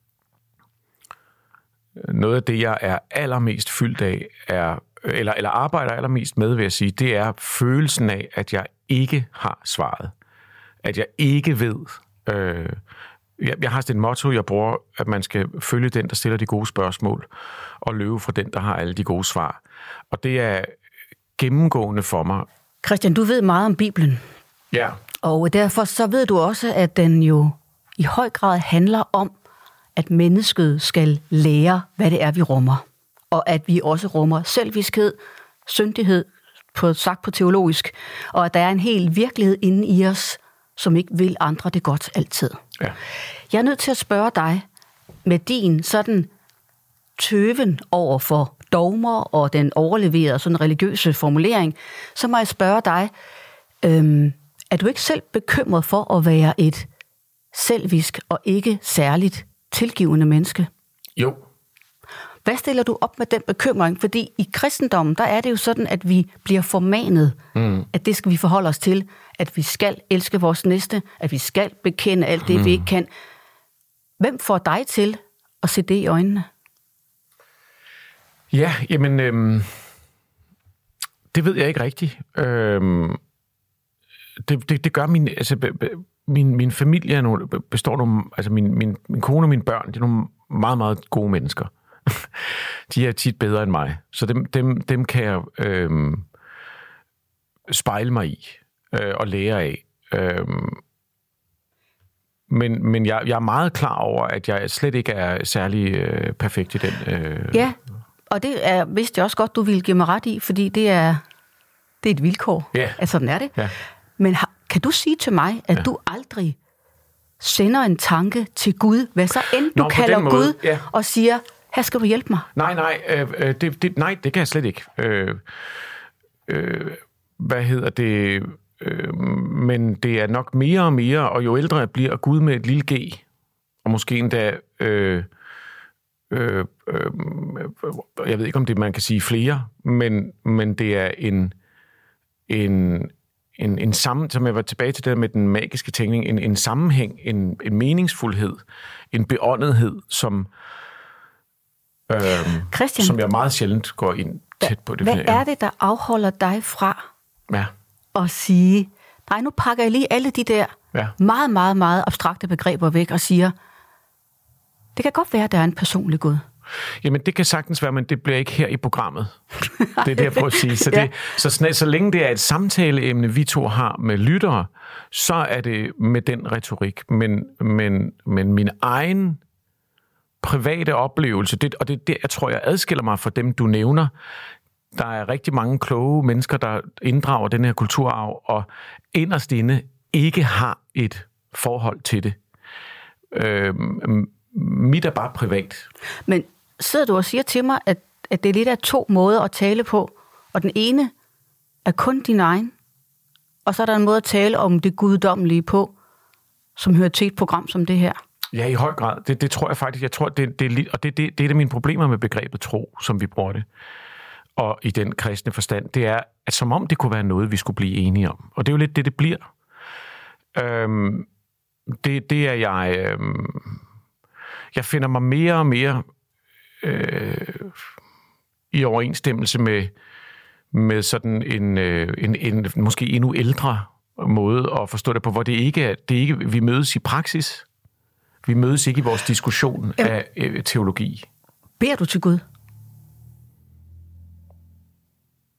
Speaker 2: noget af det, jeg er allermest fyldt af, er, eller, eller arbejder allermest med, vil jeg sige, det er følelsen af, at jeg ikke har svaret. At jeg ikke ved. Øh, jeg, jeg har sådan et motto, jeg bruger, at man skal følge den, der stiller de gode spørgsmål, og løbe fra den, der har alle de gode svar. Og det er gennemgående for mig.
Speaker 1: Christian, du ved meget om Bibelen.
Speaker 2: Ja.
Speaker 1: Og derfor så ved du også, at den jo i høj grad handler om, at mennesket skal lære, hvad det er, vi rummer. Og at vi også rummer selviskhed, syndighed, på, sagt på teologisk, og at der er en hel virkelighed inde i os, som ikke vil andre det godt altid.
Speaker 2: Ja.
Speaker 1: Jeg er nødt til at spørge dig, med din sådan tøven over for dogmer og den overleverede sådan religiøse formulering, så må jeg spørge dig, øhm, er du ikke selv bekymret for at være et selvisk og ikke særligt tilgivende menneske?
Speaker 2: Jo.
Speaker 1: Hvad stiller du op med den bekymring? Fordi i kristendommen, der er det jo sådan, at vi bliver formanet, mm. at det skal vi forholde os til, at vi skal elske vores næste, at vi skal bekende alt det, mm. vi ikke kan. Hvem får dig til at se det i øjnene?
Speaker 2: Ja, jamen, øhm, det ved jeg ikke rigtigt. Øhm, det, det, det gør min, altså, min, min familie nogle, består nogle, altså min, min, min kone og mine børn, de er nogle meget, meget gode mennesker. De er tit bedre end mig, så dem, dem, dem kan jeg øhm, spejle mig i øh, og lære af. Øhm, men men jeg, jeg er meget klar over, at jeg slet ikke er særlig øh, perfekt i den. Øh,
Speaker 1: ja, og det er vidste jeg også godt, du ville give mig ret i, fordi det er, det er et vilkår,
Speaker 2: ja.
Speaker 1: at sådan er det.
Speaker 2: Ja.
Speaker 1: Men har, kan du sige til mig, at ja. du aldrig sender en tanke til Gud, hvad så end du Nå, kalder Gud, ja. og siger, her skal du hjælpe mig?
Speaker 2: Nej, nej, øh, det, det, nej, det kan jeg slet ikke. Øh, øh, hvad hedder det? Øh, men det er nok mere og mere, og jo ældre jeg bliver, Gud med et lille g, og måske endda, øh, øh, øh, jeg ved ikke, om det man kan sige flere, men, men det er en, en, en, en sammen, som jeg var tilbage til det med den magiske tænkning, en, en sammenhæng, en, en meningsfuldhed, en beåndethed, som Øhm,
Speaker 1: Christian,
Speaker 2: som jeg meget sjældent går ind tæt på. Det
Speaker 1: hvad er det, der afholder dig fra
Speaker 2: ja.
Speaker 1: at sige, nej, nu pakker jeg lige alle de der ja. meget, meget, meget abstrakte begreber væk og siger, det kan godt være, at der er en personlig Gud.
Speaker 2: Jamen, det kan sagtens være, men det bliver ikke her i programmet. Det er det, jeg prøver at sige. Så, det, ja. så, så, så længe det er et samtaleemne, vi to har med lyttere, så er det med den retorik. Men, men, men min egen private oplevelse, det, og det er det, jeg tror, jeg adskiller mig fra dem, du nævner. Der er rigtig mange kloge mennesker, der inddrager den her kulturarv, og inderst inde ikke har et forhold til det. Øh, mit er bare privat.
Speaker 1: Men sidder du og siger til mig, at, at det er lidt af to måder at tale på, og den ene er kun din egen, og så er der en måde at tale om det guddommelige på, som hører til et program som det her?
Speaker 2: Ja, i høj grad. Det, det tror jeg faktisk. Jeg tror, det, det, og det, det, det er et af mine problemer med begrebet tro, som vi bruger det. Og i den kristne forstand, det er, at som om det kunne være noget, vi skulle blive enige om. Og det er jo lidt det, det bliver. Øhm, det, det er jeg... Øhm, jeg finder mig mere og mere øh, i overensstemmelse med, med sådan en, øh, en, en måske endnu ældre måde at forstå det på, hvor det ikke er, det ikke, vi mødes i praksis. Vi mødes ikke i vores diskussion Jamen, af øh, teologi.
Speaker 1: Beder du til Gud?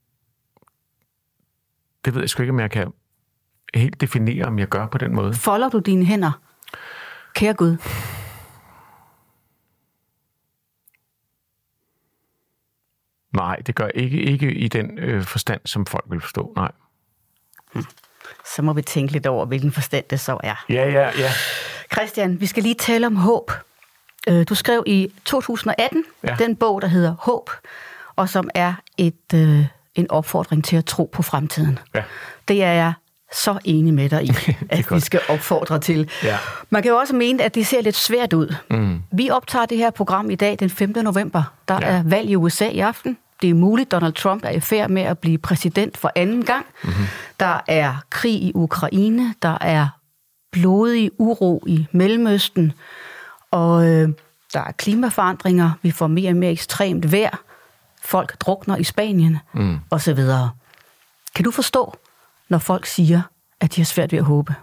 Speaker 2: det ved jeg sgu ikke, om jeg kan helt definere, om jeg gør på den måde.
Speaker 1: Folder du dine hænder, kære Gud?
Speaker 2: Nej, det gør jeg ikke, ikke i den øh, forstand, som folk vil forstå, nej.
Speaker 1: Hmm. Så må vi tænke lidt over, hvilken forstand det så er.
Speaker 2: Ja, ja, ja.
Speaker 1: Christian, vi skal lige tale om håb. Du skrev i to tusind og atten ja. den bog, der hedder Håb, og som er et, øh, en opfordring til at tro på fremtiden. Ja. Det er jeg så enig med dig i, at vi skal opfordre til. Ja. Man kan jo også mene, at det ser lidt svært ud. Mm. Vi optager det her program i dag, den femte november. Der ja. er valg i U S A i aften. Det er muligt, Donald Trump er i færd med at blive præsident for anden gang. Mm-hmm. Der er krig i Ukraine. Der er blodig uro i Mellemøsten. Og øh, der er klimaforandringer. Vi får mere og mere ekstremt vejr. Folk drukner i Spanien, mm. og så videre. Kan du forstå, når folk siger, at de har svært ved at håbe?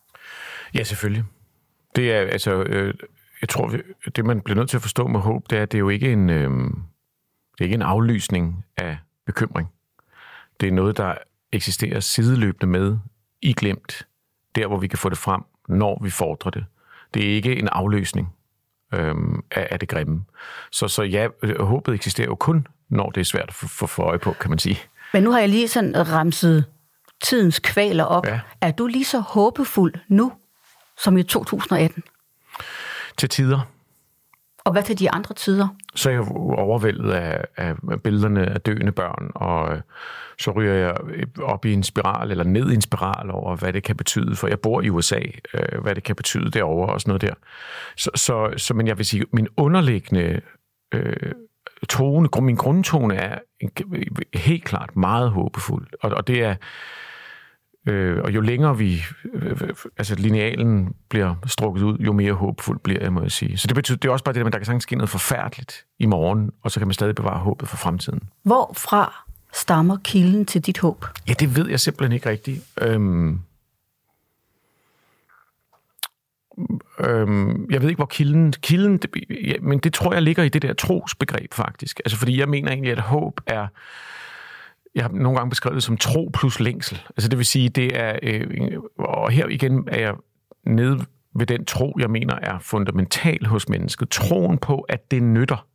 Speaker 2: Ja, selvfølgelig. Det er, altså, øh, jeg tror, det man bliver nødt til at forstå med håb, det er, at det er jo ikke en, øh, det er ikke en aflysning af bekymring. Det er noget, der eksisterer sideløbende med, i glemt, der hvor vi kan få det frem, når vi fordrer det. Det er ikke en afløsning øh, af, af det grimme. Så, så ja, håbet eksisterer jo kun, når det er svært at få for øje på, kan man sige.
Speaker 1: Men nu har jeg lige sådan ramset tidens kvaler op. Ja. Er du lige så håbefuld nu, som i to tusind og atten?
Speaker 2: Til tider.
Speaker 1: Og hvad til de andre tider?
Speaker 2: Så er jeg overvældet af, af billederne af døende børn, og så ryger jeg op i en spiral, eller ned i en spiral over, hvad det kan betyde, for jeg bor i U S A, hvad det kan betyde derovre og sådan noget der. Så, så, så men jeg vil sige, min underliggende øh, tone, min grundtone er helt klart meget håbefuld, og, og det er Øh, og jo længere vi, øh, altså linealen bliver strukket ud, jo mere håbefuld bliver jeg, må jeg sige. Så det betyder, det er også bare det, at der kan sagtens ske noget forfærdeligt i morgen, og så kan man stadig bevare håbet for fremtiden.
Speaker 1: Hvorfra stammer kilden til dit håb?
Speaker 2: Ja, det ved jeg simpelthen ikke rigtigt. Øhm, øhm, jeg ved ikke, hvor kilden... kilden det, ja, men det tror jeg ligger i det der trosbegreb, faktisk. Altså, fordi jeg mener egentlig, at håb er... Jeg har nogle gange beskrevet det som tro plus længsel. Altså det vil sige, det er, øh, og her igen er jeg nede ved den tro, jeg mener er fundamental hos mennesket. Troen på, at det nytter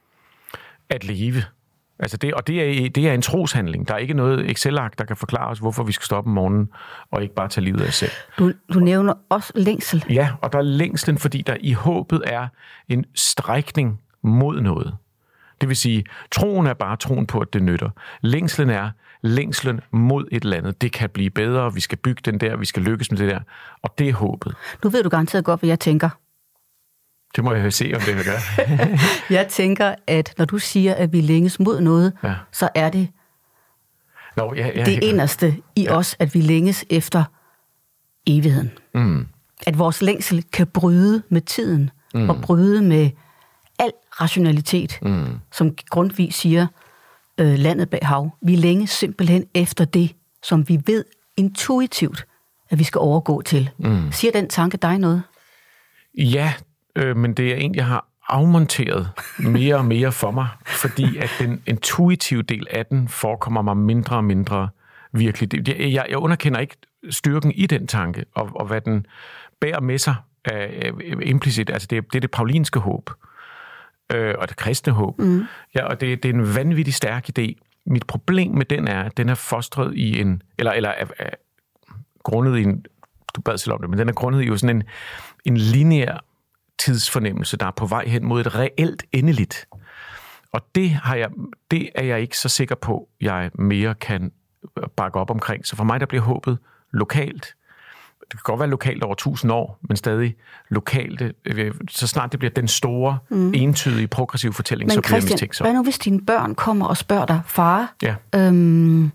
Speaker 2: at leve. Altså det, og det er, det er en troshandling. Der er ikke noget Excel-ark, der kan forklare os, hvorfor vi skal stoppe om morgenen og ikke bare tage livet af os selv.
Speaker 1: Du, du nævner også længsel.
Speaker 2: Ja, og der er længslen, fordi der i håbet er en strækning mod noget. Det vil sige, troen er bare troen på, at det nytter. Længslen er længslen mod et eller andet. Det kan blive bedre, vi skal bygge den der, vi skal lykkes med det der. Og det er håbet.
Speaker 1: Nu ved du garanteret godt, hvad jeg tænker.
Speaker 2: Det må jeg se, om det vil gøre.
Speaker 1: Jeg tænker, at når du siger, at vi længes mod noget, ja. så er det Nå, ja, ja, det ja. inderste i ja. os, at vi længes efter evigheden. Mm. At vores længsel kan bryde med tiden, mm. og bryde med al rationalitet, mm. som Grundtvig siger, øh, landet bag hav. Vi længes simpelthen efter det, som vi ved intuitivt, at vi skal overgå til. Mm. Siger den tanke dig noget?
Speaker 2: Ja, øh, men det er en, jeg har afmonteret mere og mere for mig, fordi at den intuitive del af den forekommer mig mindre og mindre virkelig. Jeg, jeg underkender ikke styrken i den tanke, og, og hvad den bærer med sig øh, implicit. Altså det, det er det paulinske håb. Og det kristne håb. Mm. Ja, og det, det er en vanvittig stærk idé. Mit problem med den er, at den er fostret i en, eller, eller er, er grundet i en, du bad selv om det, men den er grundet i jo sådan en, en lineær tidsfornemmelse, der er på vej hen mod et reelt endeligt. Og det, har jeg, det er jeg ikke så sikker på, jeg mere kan bakke op omkring. Så for mig, der bliver håbet lokalt. Det kan godt være lokalt over tusind år, men stadig lokalt. Så snart det bliver den store, mm. entydige, progressive fortælling, men så bliver jeg mistænksom.
Speaker 1: Hvad nu, hvis dine børn kommer og spørger dig, far, ja. øhm,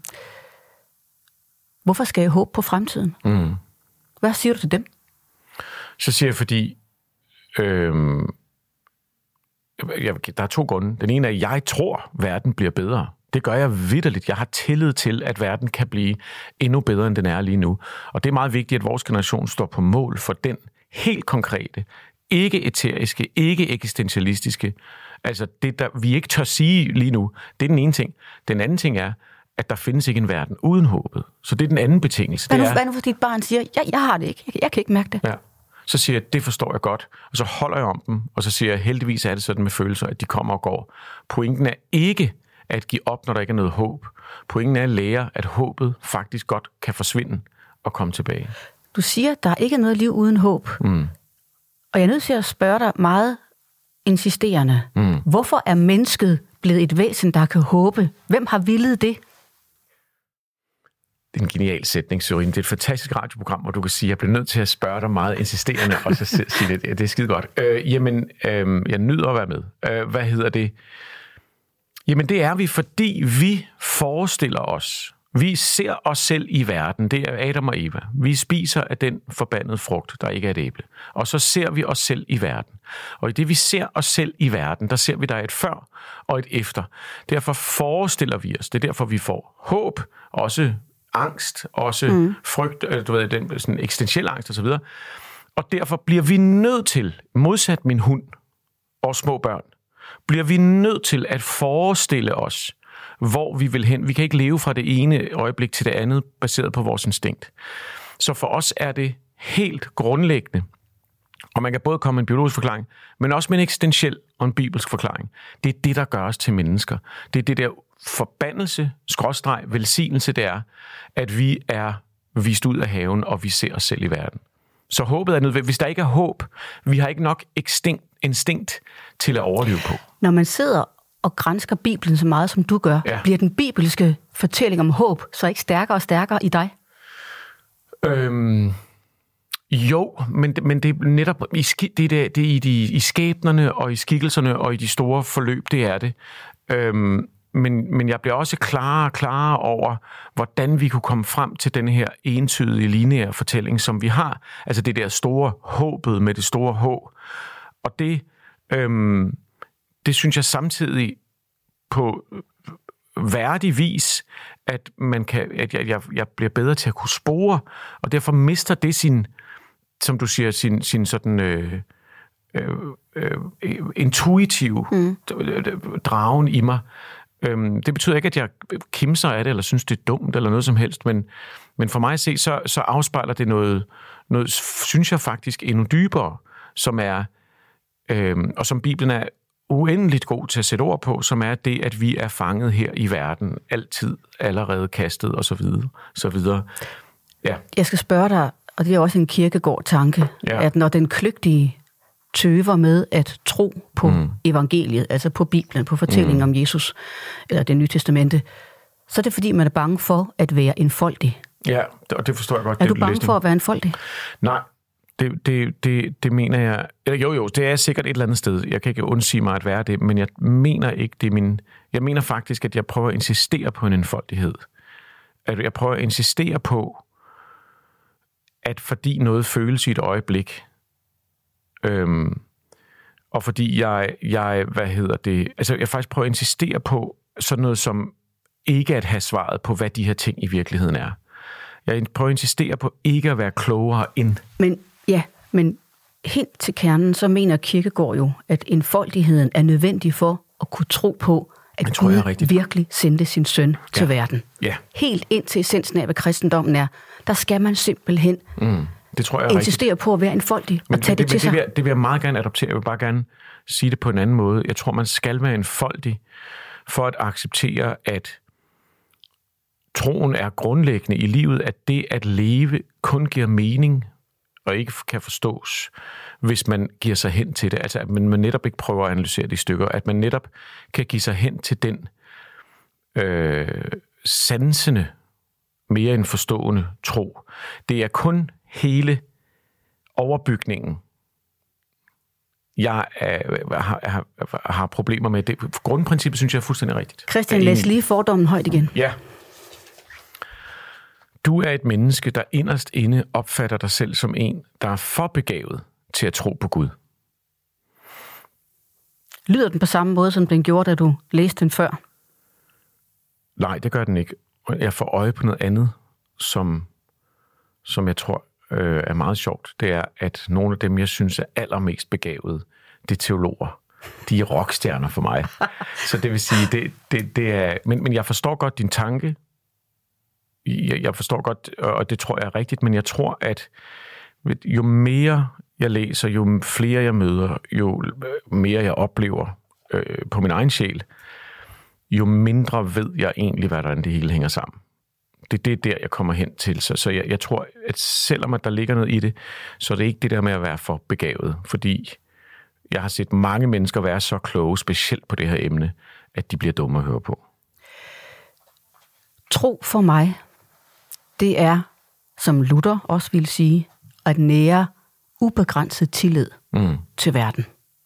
Speaker 1: hvorfor skal jeg håbe på fremtiden? Mm. Hvad siger du til dem?
Speaker 2: Så siger jeg, fordi øhm, jeg, der er to grunde. Den ene er, at jeg tror, at verden bliver bedre. Det gør jeg vitterligt. Jeg har tillid til, at verden kan blive endnu bedre, end den er lige nu. Og det er meget vigtigt, at vores generation står på mål for den helt konkrete, ikke eteriske, ikke eksistentialistiske, altså det, der vi ikke tør sige lige nu. Det er den ene ting. Den anden ting er, at der findes ikke en verden uden håbet. Så det er den anden betingelse.
Speaker 1: Hvad nu,
Speaker 2: det er,
Speaker 1: hvad nu for dit barn siger, jeg, jeg har det ikke, jeg, jeg kan ikke mærke det.
Speaker 2: Ja. Så siger jeg, det forstår jeg godt, og så holder jeg om dem, og så siger jeg, heldigvis er det sådan med følelser, at de kommer og går. Pointen er ikke at give op, når der ikke er noget håb. Pointen er at lære, at håbet faktisk godt kan forsvinde og komme tilbage.
Speaker 1: Du siger, at der ikke er noget liv uden håb.
Speaker 2: Mm.
Speaker 1: Og jeg er nødt til at spørge dig meget insisterende. Mm. Hvorfor er mennesket blevet et væsen, der kan håbe? Hvem har villet det?
Speaker 2: Det er en genial sætning, Sørine. Det er et fantastisk radioprogram, hvor du kan sige, at jeg bliver nødt til at spørge dig meget insisterende, og så sige det. Det er skide godt. Øh, jamen, øh, jeg nyder at være med. Øh, hvad hedder det? Jamen, det er vi, fordi vi forestiller os. Vi ser os selv i verden. Det er Adam og Eva. Vi spiser af den forbandede frugt, der ikke er et æble. Og så ser vi os selv i verden. Og i det, vi ser os selv i verden, der ser vi, der er et før og et efter. Derfor forestiller vi os. Det er derfor, vi får håb, også angst, også mm. frygt, du ved, den sådan eksistentiel angst osv. Og derfor bliver vi nødt til, modsat min hund og små børn, bliver vi nødt til at forestille os, hvor vi vil hen. Vi kan ikke leve fra det ene øjeblik til det andet, baseret på vores instinkt. Så for os er det helt grundlæggende, og man kan både komme med en biologisk forklaring, men også med en eksistentiel og en bibelsk forklaring. Det er det, der gør os til mennesker. Det er det der forbandelse, skråstreg, velsignelse, det er, at vi er vist ud af haven, og vi ser os selv i verden. Så håbet er nødvendigt. Hvis der ikke er håb, vi har ikke nok instinkt, instinkt til at overleve på.
Speaker 1: Når man sidder og gransker Bibelen så meget, som du gør, ja. Bliver den bibelske fortælling om håb så ikke stærkere og stærkere i dig?
Speaker 2: Øhm, jo, men, men det er netop i, det er, det er i, de, i skæbnerne og i skikkelserne og i de store forløb, det er det. Øhm, men, men jeg bliver også klarere og klarere over, hvordan vi kunne komme frem til den her entydige, lineære fortælling, som vi har. Altså det der store håbet med det store H. Og det... Øhm, Det synes jeg samtidig på værdig vis, at man kan, at jeg, jeg, jeg bliver bedre til at kunne spore, og derfor mister det sin, som du siger, sin, sin sådan øh, øh, øh, intuitive mm. dragen i mig. Øhm, det betyder ikke, at jeg kimser af det, eller synes, det er dumt, eller noget som helst, men, men for mig at se, så, så afspejler det noget, noget, synes jeg faktisk, endnu dybere, som er, øh, og som Bibelen er uendeligt god til at sætte ord på, som er det, at vi er fanget her i verden, altid, allerede kastet, og så videre, så videre. Ja.
Speaker 1: Jeg skal spørge dig, og det er også en Kierkegaard-tanke, ja. At når den kløgtige tøver med at tro på mm. evangeliet, altså på Bibelen, på fortællingen mm. om Jesus, eller det nye testamente, så er det fordi, man er bange for at være enfoldig.
Speaker 2: Ja, og det forstår jeg godt.
Speaker 1: Er du bange for at være enfoldig?
Speaker 2: Nej. Det, det, det, det mener jeg... Eller jo, jo, det er sikkert et eller andet sted. Jeg kan ikke undsige mig at være det, men jeg mener ikke, det er min... Jeg mener faktisk, at jeg prøver at insistere på en enfoldighed. At jeg prøver at insistere på, at fordi noget føles i et øjeblik, øhm, og fordi jeg, jeg... Hvad hedder det? Altså, jeg faktisk prøver at insistere på sådan noget som ikke at have svaret på, hvad de her ting i virkeligheden er. Jeg prøver at insistere på ikke at være klogere end...
Speaker 1: Men... Ja, men helt til kernen, så mener Kierkegaard jo, at enfoldigheden er nødvendig for at kunne tro på, at
Speaker 2: tror,
Speaker 1: Gud virkelig sendte sin søn ja. til verden.
Speaker 2: Ja.
Speaker 1: Helt ind til essensen af, hvad kristendommen er, der skal man simpelthen
Speaker 2: mm, det tror jeg
Speaker 1: insistere
Speaker 2: rigtigt.
Speaker 1: på at være enfoldig
Speaker 2: men,
Speaker 1: og tage
Speaker 2: men,
Speaker 1: det, det til
Speaker 2: det,
Speaker 1: sig.
Speaker 2: Det vil, det vil jeg meget gerne adoptere. Jeg vil bare gerne sige det på en anden måde. Jeg tror, man skal være enfoldig for at acceptere, at troen er grundlæggende i livet, at det at leve kun giver mening, og ikke kan forstås, hvis man giver sig hen til det. Altså, at man, man netop ikke prøver at analysere de stykker. At man netop kan give sig hen til den øh, sansende, mere end forstående tro. Det er kun hele overbygningen, jeg er, har, har, har problemer med. Det grundprincippet synes jeg er fuldstændig rigtigt.
Speaker 1: Christian, læs lige fordommen højt igen.
Speaker 2: Ja. Du er et menneske, der inderst inde opfatter dig selv som en, der er for begavet til at tro på Gud.
Speaker 1: Lyder den på samme måde, som den gjorde, da du læste den før?
Speaker 2: Nej, det gør den ikke. Jeg får øje på noget andet, som, som jeg tror øh, er meget sjovt. Det er, at nogle af dem, jeg synes er allermest begavede, det er teologer. De er rockstjerner for mig. Så det vil sige, det, det, det er... Men, men jeg forstår godt din tanke, jeg, jeg forstår godt, og det tror jeg er rigtigt, men jeg tror, at jo mere jeg læser, jo flere jeg møder, jo mere jeg oplever øh, på min egen sjæl, jo mindre ved jeg egentlig, hvordan det hele hænger sammen. Det, det er der, jeg kommer hen til. Så, så jeg, jeg tror, at selvom at der ligger noget i det, så er det ikke det der med at være for begavet. Fordi jeg har set mange mennesker være så kloge, specielt på det her emne, at de bliver dumme at høre på.
Speaker 1: Tro for mig, det er, som Luther også ville sige, at nære ubegrænset tillid mm. til verden.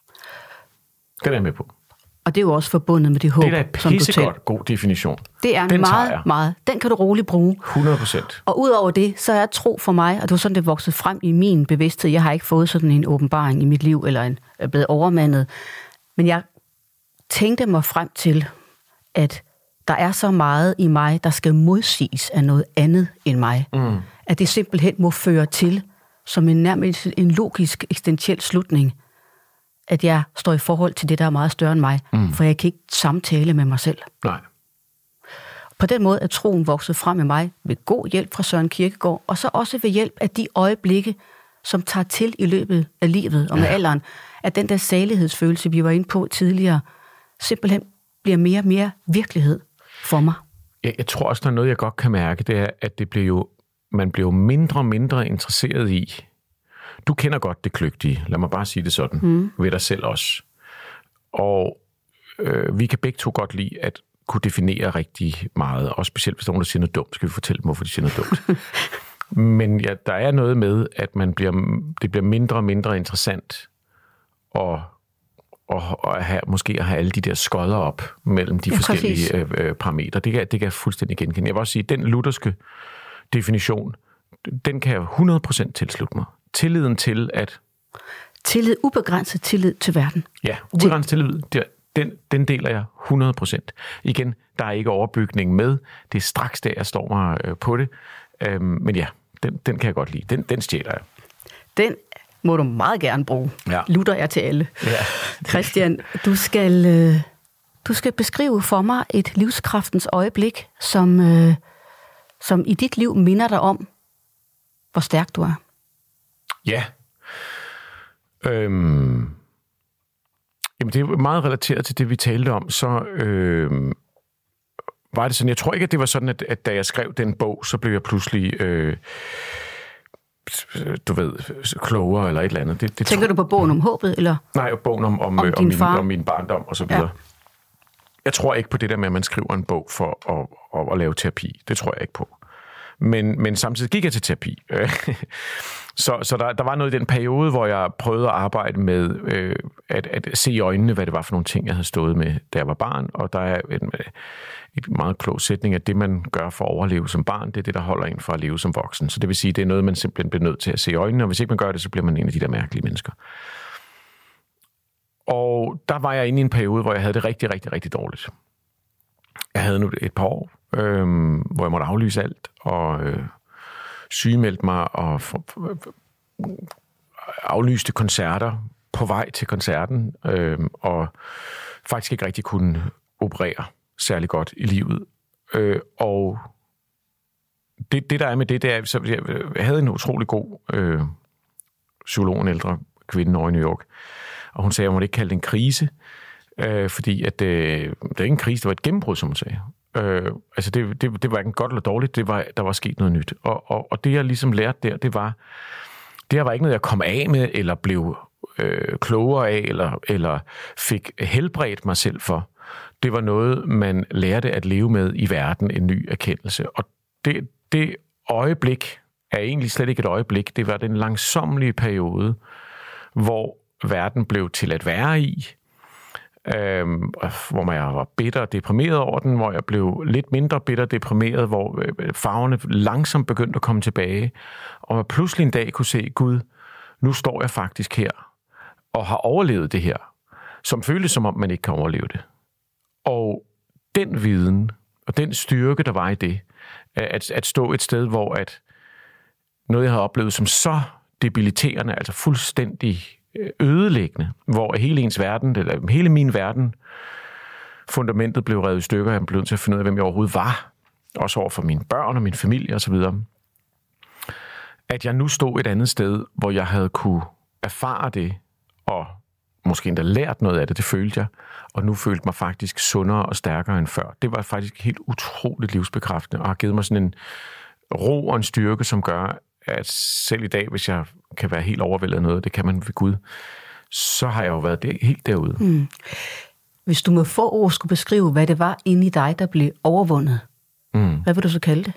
Speaker 2: Det er jeg med på.
Speaker 1: Og det er jo også forbundet med det håb,
Speaker 2: som du taler. Det er en pissegodt god definition.
Speaker 1: Det er den meget, meget. Den kan du roligt bruge.
Speaker 2: hundrede procent.
Speaker 1: Og udover det, så er tro for mig, og det var sådan, det voksede frem i min bevidsthed. Jeg har ikke fået sådan en åbenbaring i mit liv, eller en, er blevet overmandet. Men jeg tænkte mig frem til, at der er så meget i mig, der skal modsiges af noget andet end mig. Mm. At det simpelthen må føre til, som en nærmest en logisk, eksistentiel slutning, at jeg står i forhold til det, der er meget større end mig, mm. for jeg kan ikke samtale med mig selv.
Speaker 2: Nej.
Speaker 1: På den måde er troen vokset frem i mig ved god hjælp fra Søren Kierkegaard, og så også ved hjælp af de øjeblikke, som tager til i løbet af livet og med ja. alderen, at den der salighedsfølelse, vi var inde på tidligere, simpelthen bliver mere og mere virkelighed for mig.
Speaker 2: Jeg, jeg tror også, der er noget, jeg godt kan mærke, det er, at det bliver jo, man bliver jo mindre og mindre interesseret i. Du kender godt det kløgtige, lad mig bare sige det sådan, mm. ved dig selv også. Og øh, vi kan begge to godt lide at kunne definere rigtig meget, og specielt hvis der er nogen, der siger noget dumt, skal vi fortælle dem, hvorfor de siger noget dumt. Men ja, der er noget med, at man bliver, det bliver mindre og mindre interessant at, at, at have, måske at have alle de der skodder op mellem de ja, forskellige øh, parametre. Det kan, det kan jeg fuldstændig genkende. Jeg vil også sige, at den lutherske definition, den kan jeg hundrede procent tilslutte mig. Tilliden til, at...
Speaker 1: Tillid, ubegrænset tillid til verden.
Speaker 2: Ja, ubegrænset tillid, den, den deler jeg hundrede procent. Igen, der er ikke overbygning med. Det er straks der, jeg står mig på det. Øhm, men ja, den, den kan jeg godt lide. Den, den stjæler jeg.
Speaker 1: Den må du meget gerne bruge.
Speaker 2: Ja.
Speaker 1: Luther er til alle.
Speaker 2: Ja.
Speaker 1: Christian, du skal, øh, du skal beskrive for mig et livskraftens øjeblik, som, øh, som i dit liv minder dig om, hvor stærk du er.
Speaker 2: Ja. Øhm. Jamen, det er meget relateret til det, vi talte om. Så øhm, var det sådan, jeg tror ikke, at det var sådan, at, at da jeg skrev den bog, så blev jeg pludselig, øh, du ved, klogere eller et eller andet. Det, det
Speaker 1: Tænker
Speaker 2: tror...
Speaker 1: du på bogen om håbet, eller?
Speaker 2: Nej, bogen om, om, om, om, min, om min barndom og så videre. Ja. Jeg tror ikke på det der med, at man skriver en bog for at, at, at lave terapi. Det tror jeg ikke på. Men, men samtidig gik jeg til terapi. så så der, der var noget i den periode, hvor jeg prøvede at arbejde med øh, at, at se i øjnene, hvad det var for nogle ting, jeg havde stået med, da jeg var barn. Og der er en, en meget klog sætning, at det, man gør for at overleve som barn, det er det, der holder en for at leve som voksen. Så det vil sige, det er noget, man simpelthen bliver nødt til at se i øjnene, og hvis ikke man gør det, så bliver man en af de der mærkelige mennesker. Og der var jeg inde i en periode, hvor jeg havde det rigtig, rigtig, rigtig dårligt. Jeg havde nu et par år, øh, hvor jeg måtte aflyse alt, og øh, sygemeldte mig, og for, for, aflyste koncerter på vej til koncerten, øh, og faktisk ikke rigtig kunne operere særlig godt i livet. Øh, og det, det, der er med det, det er, så jeg, jeg havde en utrolig god øh, psykolog, en ældre kvinde over i New York, og hun sagde, at jeg måtte ikke kalde det en krise, øh, fordi at, øh, det er ikke en krise, det var et gennembrud, som hun sagde. Øh, altså det, det, det var ikke godt eller dårligt, det var, der var sket noget nyt. Og, og, og det, jeg ligesom lærte der, det var, det her var ikke noget, jeg kom af med, eller blev øh, klogere af, eller, eller fik helbredt mig selv for. Det var noget, man lærte at leve med i verden, en ny erkendelse. Og det, det øjeblik er egentlig slet ikke et øjeblik, det var den langsommelige periode, hvor verden blev til at være i, Øhm, hvor man var bitter og deprimeret over den, hvor jeg blev lidt mindre bitter og deprimeret, hvor farverne langsomt begyndte at komme tilbage, og jeg pludselig en dag kunne se, Gud, nu står jeg faktisk her, og har overlevet det her, som føltes som om, man ikke kan overleve det. Og den viden, og den styrke, der var i det, at, at stå et sted, hvor at noget, jeg havde oplevet som så debiliterende, altså fuldstændig ødelæggende, hvor hele ens verden, eller hele min verden, fundamentet blev revet i stykker, jeg blev nødt til at finde ud af, hvem jeg overhovedet var. også over for mine børn og min familie osv., at jeg nu stod et andet sted, hvor jeg havde kunne erfare det, og måske endda lært noget af det, det følte jeg, og nu følte mig faktisk sundere og stærkere end før. Det var faktisk helt utroligt livsbekræftende, og har givet mig sådan en ro og en styrke, som gør, at selv i dag, hvis jeg kan være helt overvældet af noget, det kan man ved Gud, så har jeg jo været det, helt derude. Mm.
Speaker 1: Hvis du med få ord skulle beskrive, hvad det var inde i dig, der blev overvundet, mm. hvad vil du så kalde det?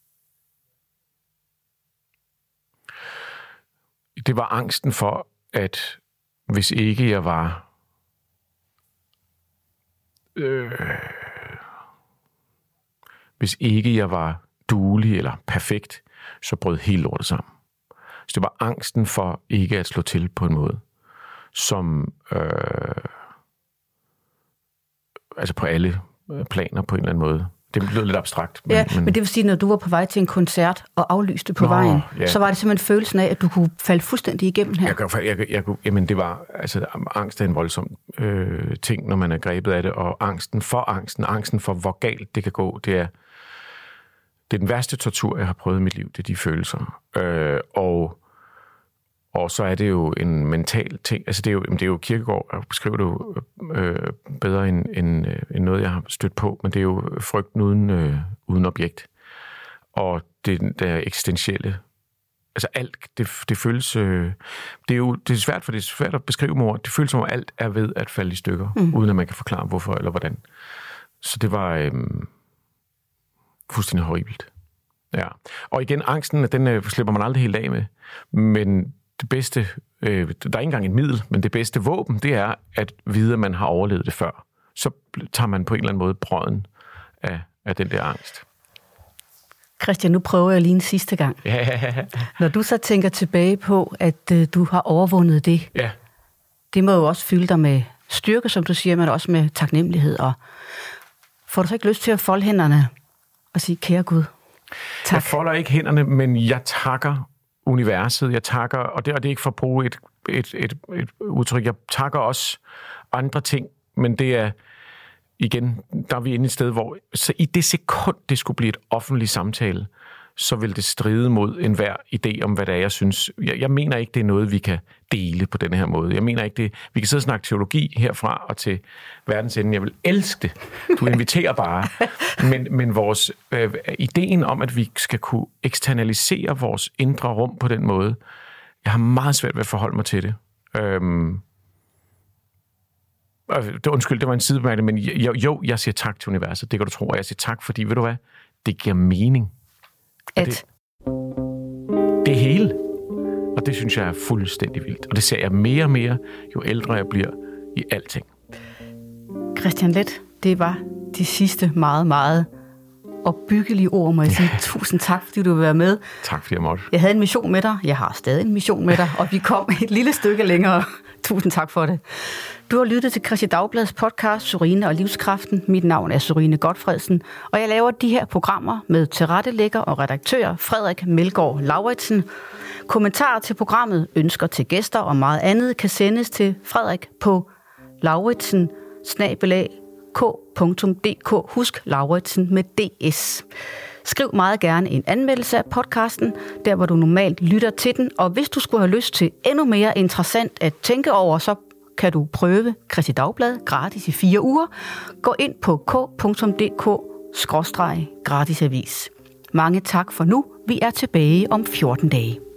Speaker 2: Det var angsten for, at hvis ikke jeg var øh, hvis ikke jeg var duelig eller perfekt, så brød hele lortet sammen. Så det var angsten for ikke at slå til på en måde, som øh, altså på alle planer på en eller anden måde. Det blev lidt abstrakt.
Speaker 1: Men, ja, men, men det vil sige, når du var på vej til en koncert og aflyste på Nå, vejen, ja. så var det simpelthen følelsen af, at du kunne falde fuldstændig igennem her.
Speaker 2: Jeg, jeg, jeg, jeg, jamen det var, altså angst er en voldsom øh, ting, når man er grebet af det, og angsten for angsten, angsten for hvor galt det kan gå, det er, det er den værste tortur, jeg har prøvet i mit liv, det er de følelser. Øh, og Og så er det jo en mental ting. Altså det er jo, det er jo Kierkegaard, jeg beskriver det jo øh, bedre end, end, end noget, jeg har stødt på, men det er jo frygten uden, øh, uden objekt. Og det der eksistentielle. Altså alt, det, det føles... Øh, det er jo det er svært, for det er svært at beskrive med ord. Det føles som, at alt er ved at falde i stykker, mm. uden at man kan forklare, hvorfor eller hvordan. Så det var øh, fuldstændig horribelt. Ja. Og igen, angsten, den øh, slipper man aldrig helt af med. Men det bedste, øh, der er ikke engang et middel, men det bedste våben, det er at vide, at man har overlevet det før. Så tager man på en eller anden måde brøden af, af den der angst.
Speaker 1: Christian, nu prøver jeg lige en sidste gang.
Speaker 2: Ja.
Speaker 1: Når du så tænker tilbage på, at øh, du har overvundet det,
Speaker 2: ja.
Speaker 1: det må jo også fylde dig med styrke, som du siger, men også med taknemmelighed. Og får du så ikke lyst til at folde hænderne og sige, kære Gud, tak?
Speaker 2: Jeg folder ikke hænderne, men jeg takker universet. Jeg takker, og det, og det er ikke for at bruge et, et, et, et udtryk, jeg takker også andre ting, men det er igen, der er vi inde et sted, hvor så i det sekund, det skulle blive et offentligt samtale, så vil det stride mod enhver idé om, hvad det er, jeg synes. Jeg, jeg mener ikke, det er noget, vi kan dele på den her måde. Jeg mener ikke, det vi kan sidde og snakke teologi herfra og til verdens ende. Jeg vil elske det. Du inviterer bare. Men, men vores øh, ideen om, at vi skal kunne eksternalisere vores indre rum på den måde, jeg har meget svært ved at forholde mig til det. Øhm, det undskyld, det var en sidebemærkning, men jo, jo, jeg siger tak til universet. Det kan du tro, og jeg siger tak, fordi, ved du hvad, det giver mening.
Speaker 1: At?
Speaker 2: Det, det hele. Og det synes jeg er fuldstændig vildt. Og det ser jeg mere og mere, jo ældre jeg bliver i alting.
Speaker 1: Christian Leth, det var de sidste meget, meget opbyggelige ord, må jeg sige. Ja. Tusind tak, fordi du vil være med.
Speaker 2: Tak, fordi jeg måtte.
Speaker 1: Jeg havde en mission med dig. Jeg har stadig en mission med dig, og vi kom et lille stykke længere. Tusind tak for det. Du har lyttet til Kristeligt Dagblads podcast, Sørine og Livskraften. Mit navn er Sørine Gotfredsen, og jeg laver de her programmer med tilrettelægger og redaktør Frederik Melgaard Lauritsen. Kommentarer til programmet, ønsker til gæster og meget andet kan sendes til Frederik på lauritsen snabel-a k punktum d k. Husk Lauritsen med D S. Skriv meget gerne en anmeldelse af podcasten, der hvor du normalt lytter til den. Og hvis du skulle have lyst til endnu mere interessant at tænke over, så kan du prøve Kristeligt Dagblad gratis i fire uger. Gå ind på k punktum d k skråstreg gratisavis. Mange tak for nu. Vi er tilbage om fjorten dage.